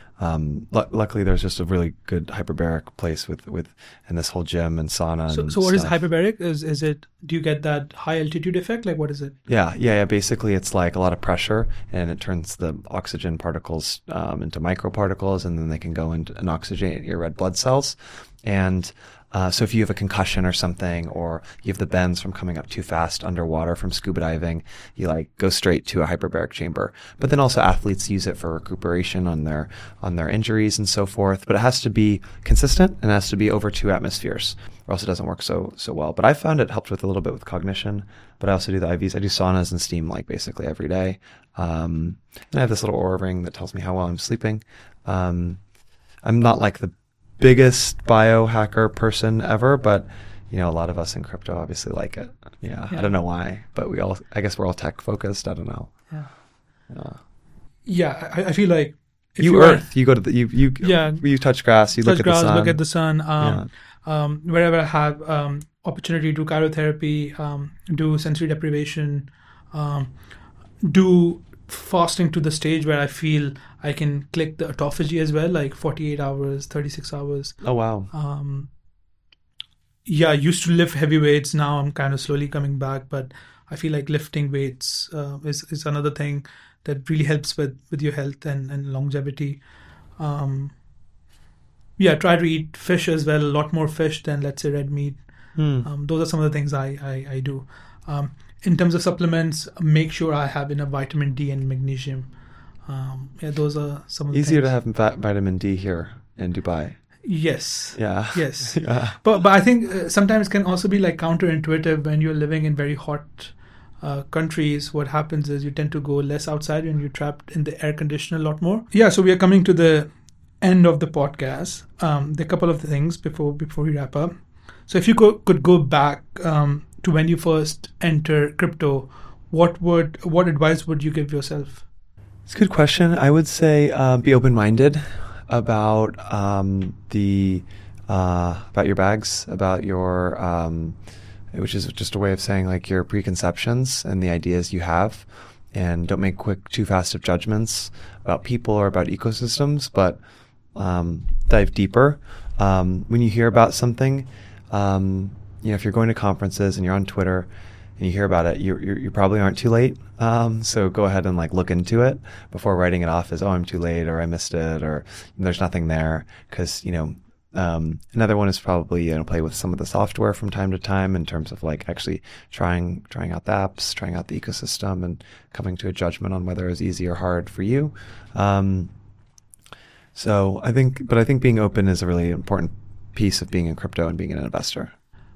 Um, l- luckily, there's just a really good hyperbaric place with, with and this whole gym and sauna. So, and so what is stuff. hyperbaric? Is is it? Do you get that high altitude effect? Like, what is it? Yeah, yeah, yeah. Basically, it's like a lot of pressure, and it turns the oxygen particles um, into microparticles, and then they can go into and oxygenate your red blood cells. And uh, so if you have a concussion or something, or you have the bends from coming up too fast underwater from scuba diving, you like go straight to a hyperbaric chamber. But then also athletes use it for recuperation on their on their injuries and so forth. But it has to be consistent and it has to be over two atmospheres, or else it doesn't work so so well. But I found it helped with a little bit with cognition. But I also do the I Vs. I do saunas and steam like basically every day. Um, and I have this little Oura ring that tells me how well I'm sleeping. Um, I'm not like the biggest biohacker person ever, but you know, a lot of us in crypto obviously like it. Yeah, Yeah. I don't know why, but we all, I guess we're all tech focused. I don't know. Yeah. Yeah. Yeah, I, I feel like if You you are- earth, you go to the, you, you, Yeah. you touch grass, you touch look at grass, the sun. look at the sun. Um, um, wherever I have um, opportunity to do cryotherapy, um, do sensory deprivation, um, do fasting to the stage where I feel I can click the autophagy as well, like forty-eight hours, thirty-six hours. Oh, wow. Um, yeah, I used to lift heavy weights. Now I'm kind of slowly coming back, but I feel like lifting weights uh, is, is another thing that really helps with, with your health and, and longevity. Um, yeah, try to eat fish as well, a lot more fish than, let's say, red meat. Hmm. Um, those are some of the things I, I, I do. Um, in terms of supplements, make sure I have enough vitamin D and magnesium. Um, yeah, those are some of the Easier things. to have va- vitamin D here in Dubai. Yes. Yeah. Yes. Yeah. But but I think uh, sometimes it can also be like counterintuitive when you're living in very hot uh, countries. What happens is you tend to go less outside and you're trapped in the air conditioner a lot more. Yeah. So we are coming to the end of the podcast. Um, there are a couple of things before before we wrap up. So if you co- could go back um, to when you first enter crypto, what would what advice would you give yourself? It's a good question. I would say uh, be open-minded about um, the uh, about your bags, about your um, which is just a way of saying like your preconceptions and the ideas you have, and don't make quick, too fast of judgments about people or about ecosystems, but um, dive deeper. Um, when you hear about something, um, you know, if you're going to conferences and you're on Twitter and you hear about it, you you, you probably aren't too late. Um, so go ahead and like look into it before writing it off as, oh, I'm too late, or I missed it, or there's nothing there. Because, you know, um, another one is probably, you know, play with some of the software from time to time in terms of like actually trying trying out the apps, trying out the ecosystem, and coming to a judgment on whether it's easy or hard for you. Um, So I think, but I think being open is a really important piece of being in crypto and being an investor.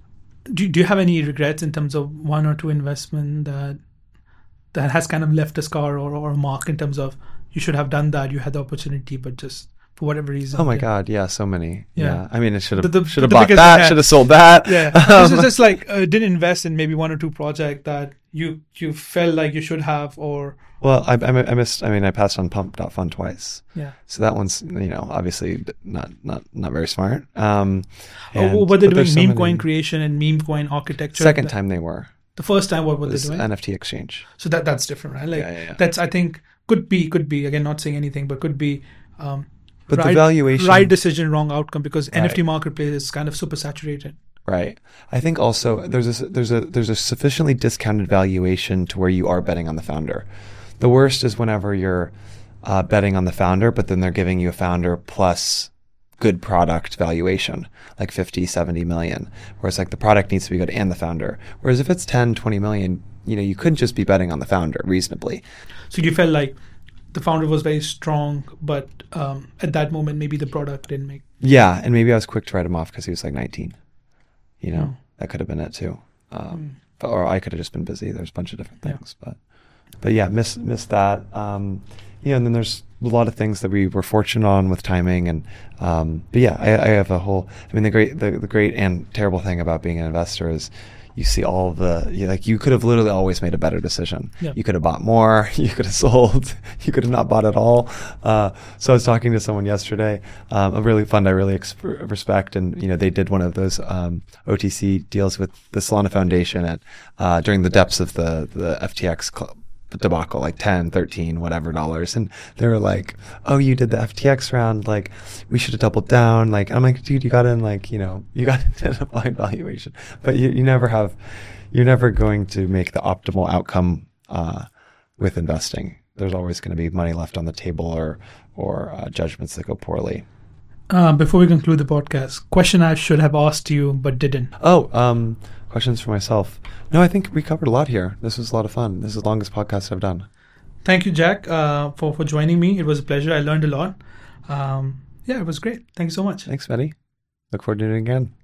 Do, do you have any regrets in terms of one or two investment that that has kind of left a scar or, or a mark in terms of you should have done that, you had the opportunity, but just for whatever reason? Oh my yeah. God, yeah, so many. Yeah, Yeah. I mean, it should The- have the- should have the bought biggest that, one, should have sold that. Yeah, Um, this is just like uh, didn't invest in maybe one or two projects that you you felt like you should have, or Well, I, I, I missed. I mean, I passed on Pump dot Fund twice. yeah. So that one's, you know, obviously not not not very smart. Um, Oh, and- were they but doing there's so meme many- coin creation and meme coin architecture? Second The- time they were. The first time, what were they Was doing? N F T exchange. So that that's different, right? Like Yeah, yeah, yeah. that's I think could be could be again not saying anything, but could be um, But the right, valuation- right decision, wrong outcome, because N F T Right. marketplace is kind of super saturated. Right. I think also there's a there's a there's a sufficiently discounted valuation to where you are betting on the founder. The worst is whenever you're uh, betting on the founder, but then they're giving you a founder plus good product valuation, like fifty, seventy million. Whereas like the product needs to be good and the founder. Whereas if it's ten, twenty million, you know, you couldn't just be betting on the founder reasonably. So you felt like the founder was very strong, but um, at that moment maybe the product didn't make. Yeah. And maybe I was quick to write him off because he was like nineteen. You know, Mm. that could have been it too. Um, Mm. but- or I could have just been busy. There's a bunch of different Yeah. things, but, but yeah, miss, missed that. Um, yeah. And then there's a lot of things that we were fortunate on with timing and, um, but yeah, I, I have a whole, I mean, the great, the, the great and terrible thing about being an investor is you see all the, you, like you could have literally always made a better decision. Yeah. You could have bought more, you could have sold, you could have not bought at all. Uh, so I was talking to someone yesterday, um, a really fund I really ex- respect, and you know they did one of those um, O T C deals with the Solana Foundation at uh, during the depths of the the F T X club debacle, like ten, thirteen, whatever dollars. And they were like, oh, you did the F T X round. Like, we should have doubled down. Like, I'm like, dude, you got in, like, you know, you got into a fine valuation. But you, you never have, you're never going to make the optimal outcome uh, with investing. There's always going to be money left on the table or, or uh, judgments that go poorly. Uh, before we conclude the podcast, question I should have asked you but didn't. Oh, um, questions for myself. No, I think we covered a lot here. This was a lot of fun. This is the longest podcast I've done. Thank you, Jack, uh, for, for joining me. It was a pleasure. I learned a lot. Um, yeah, it was great. Thank you so much. Thanks, Betty. Look forward to doing it again.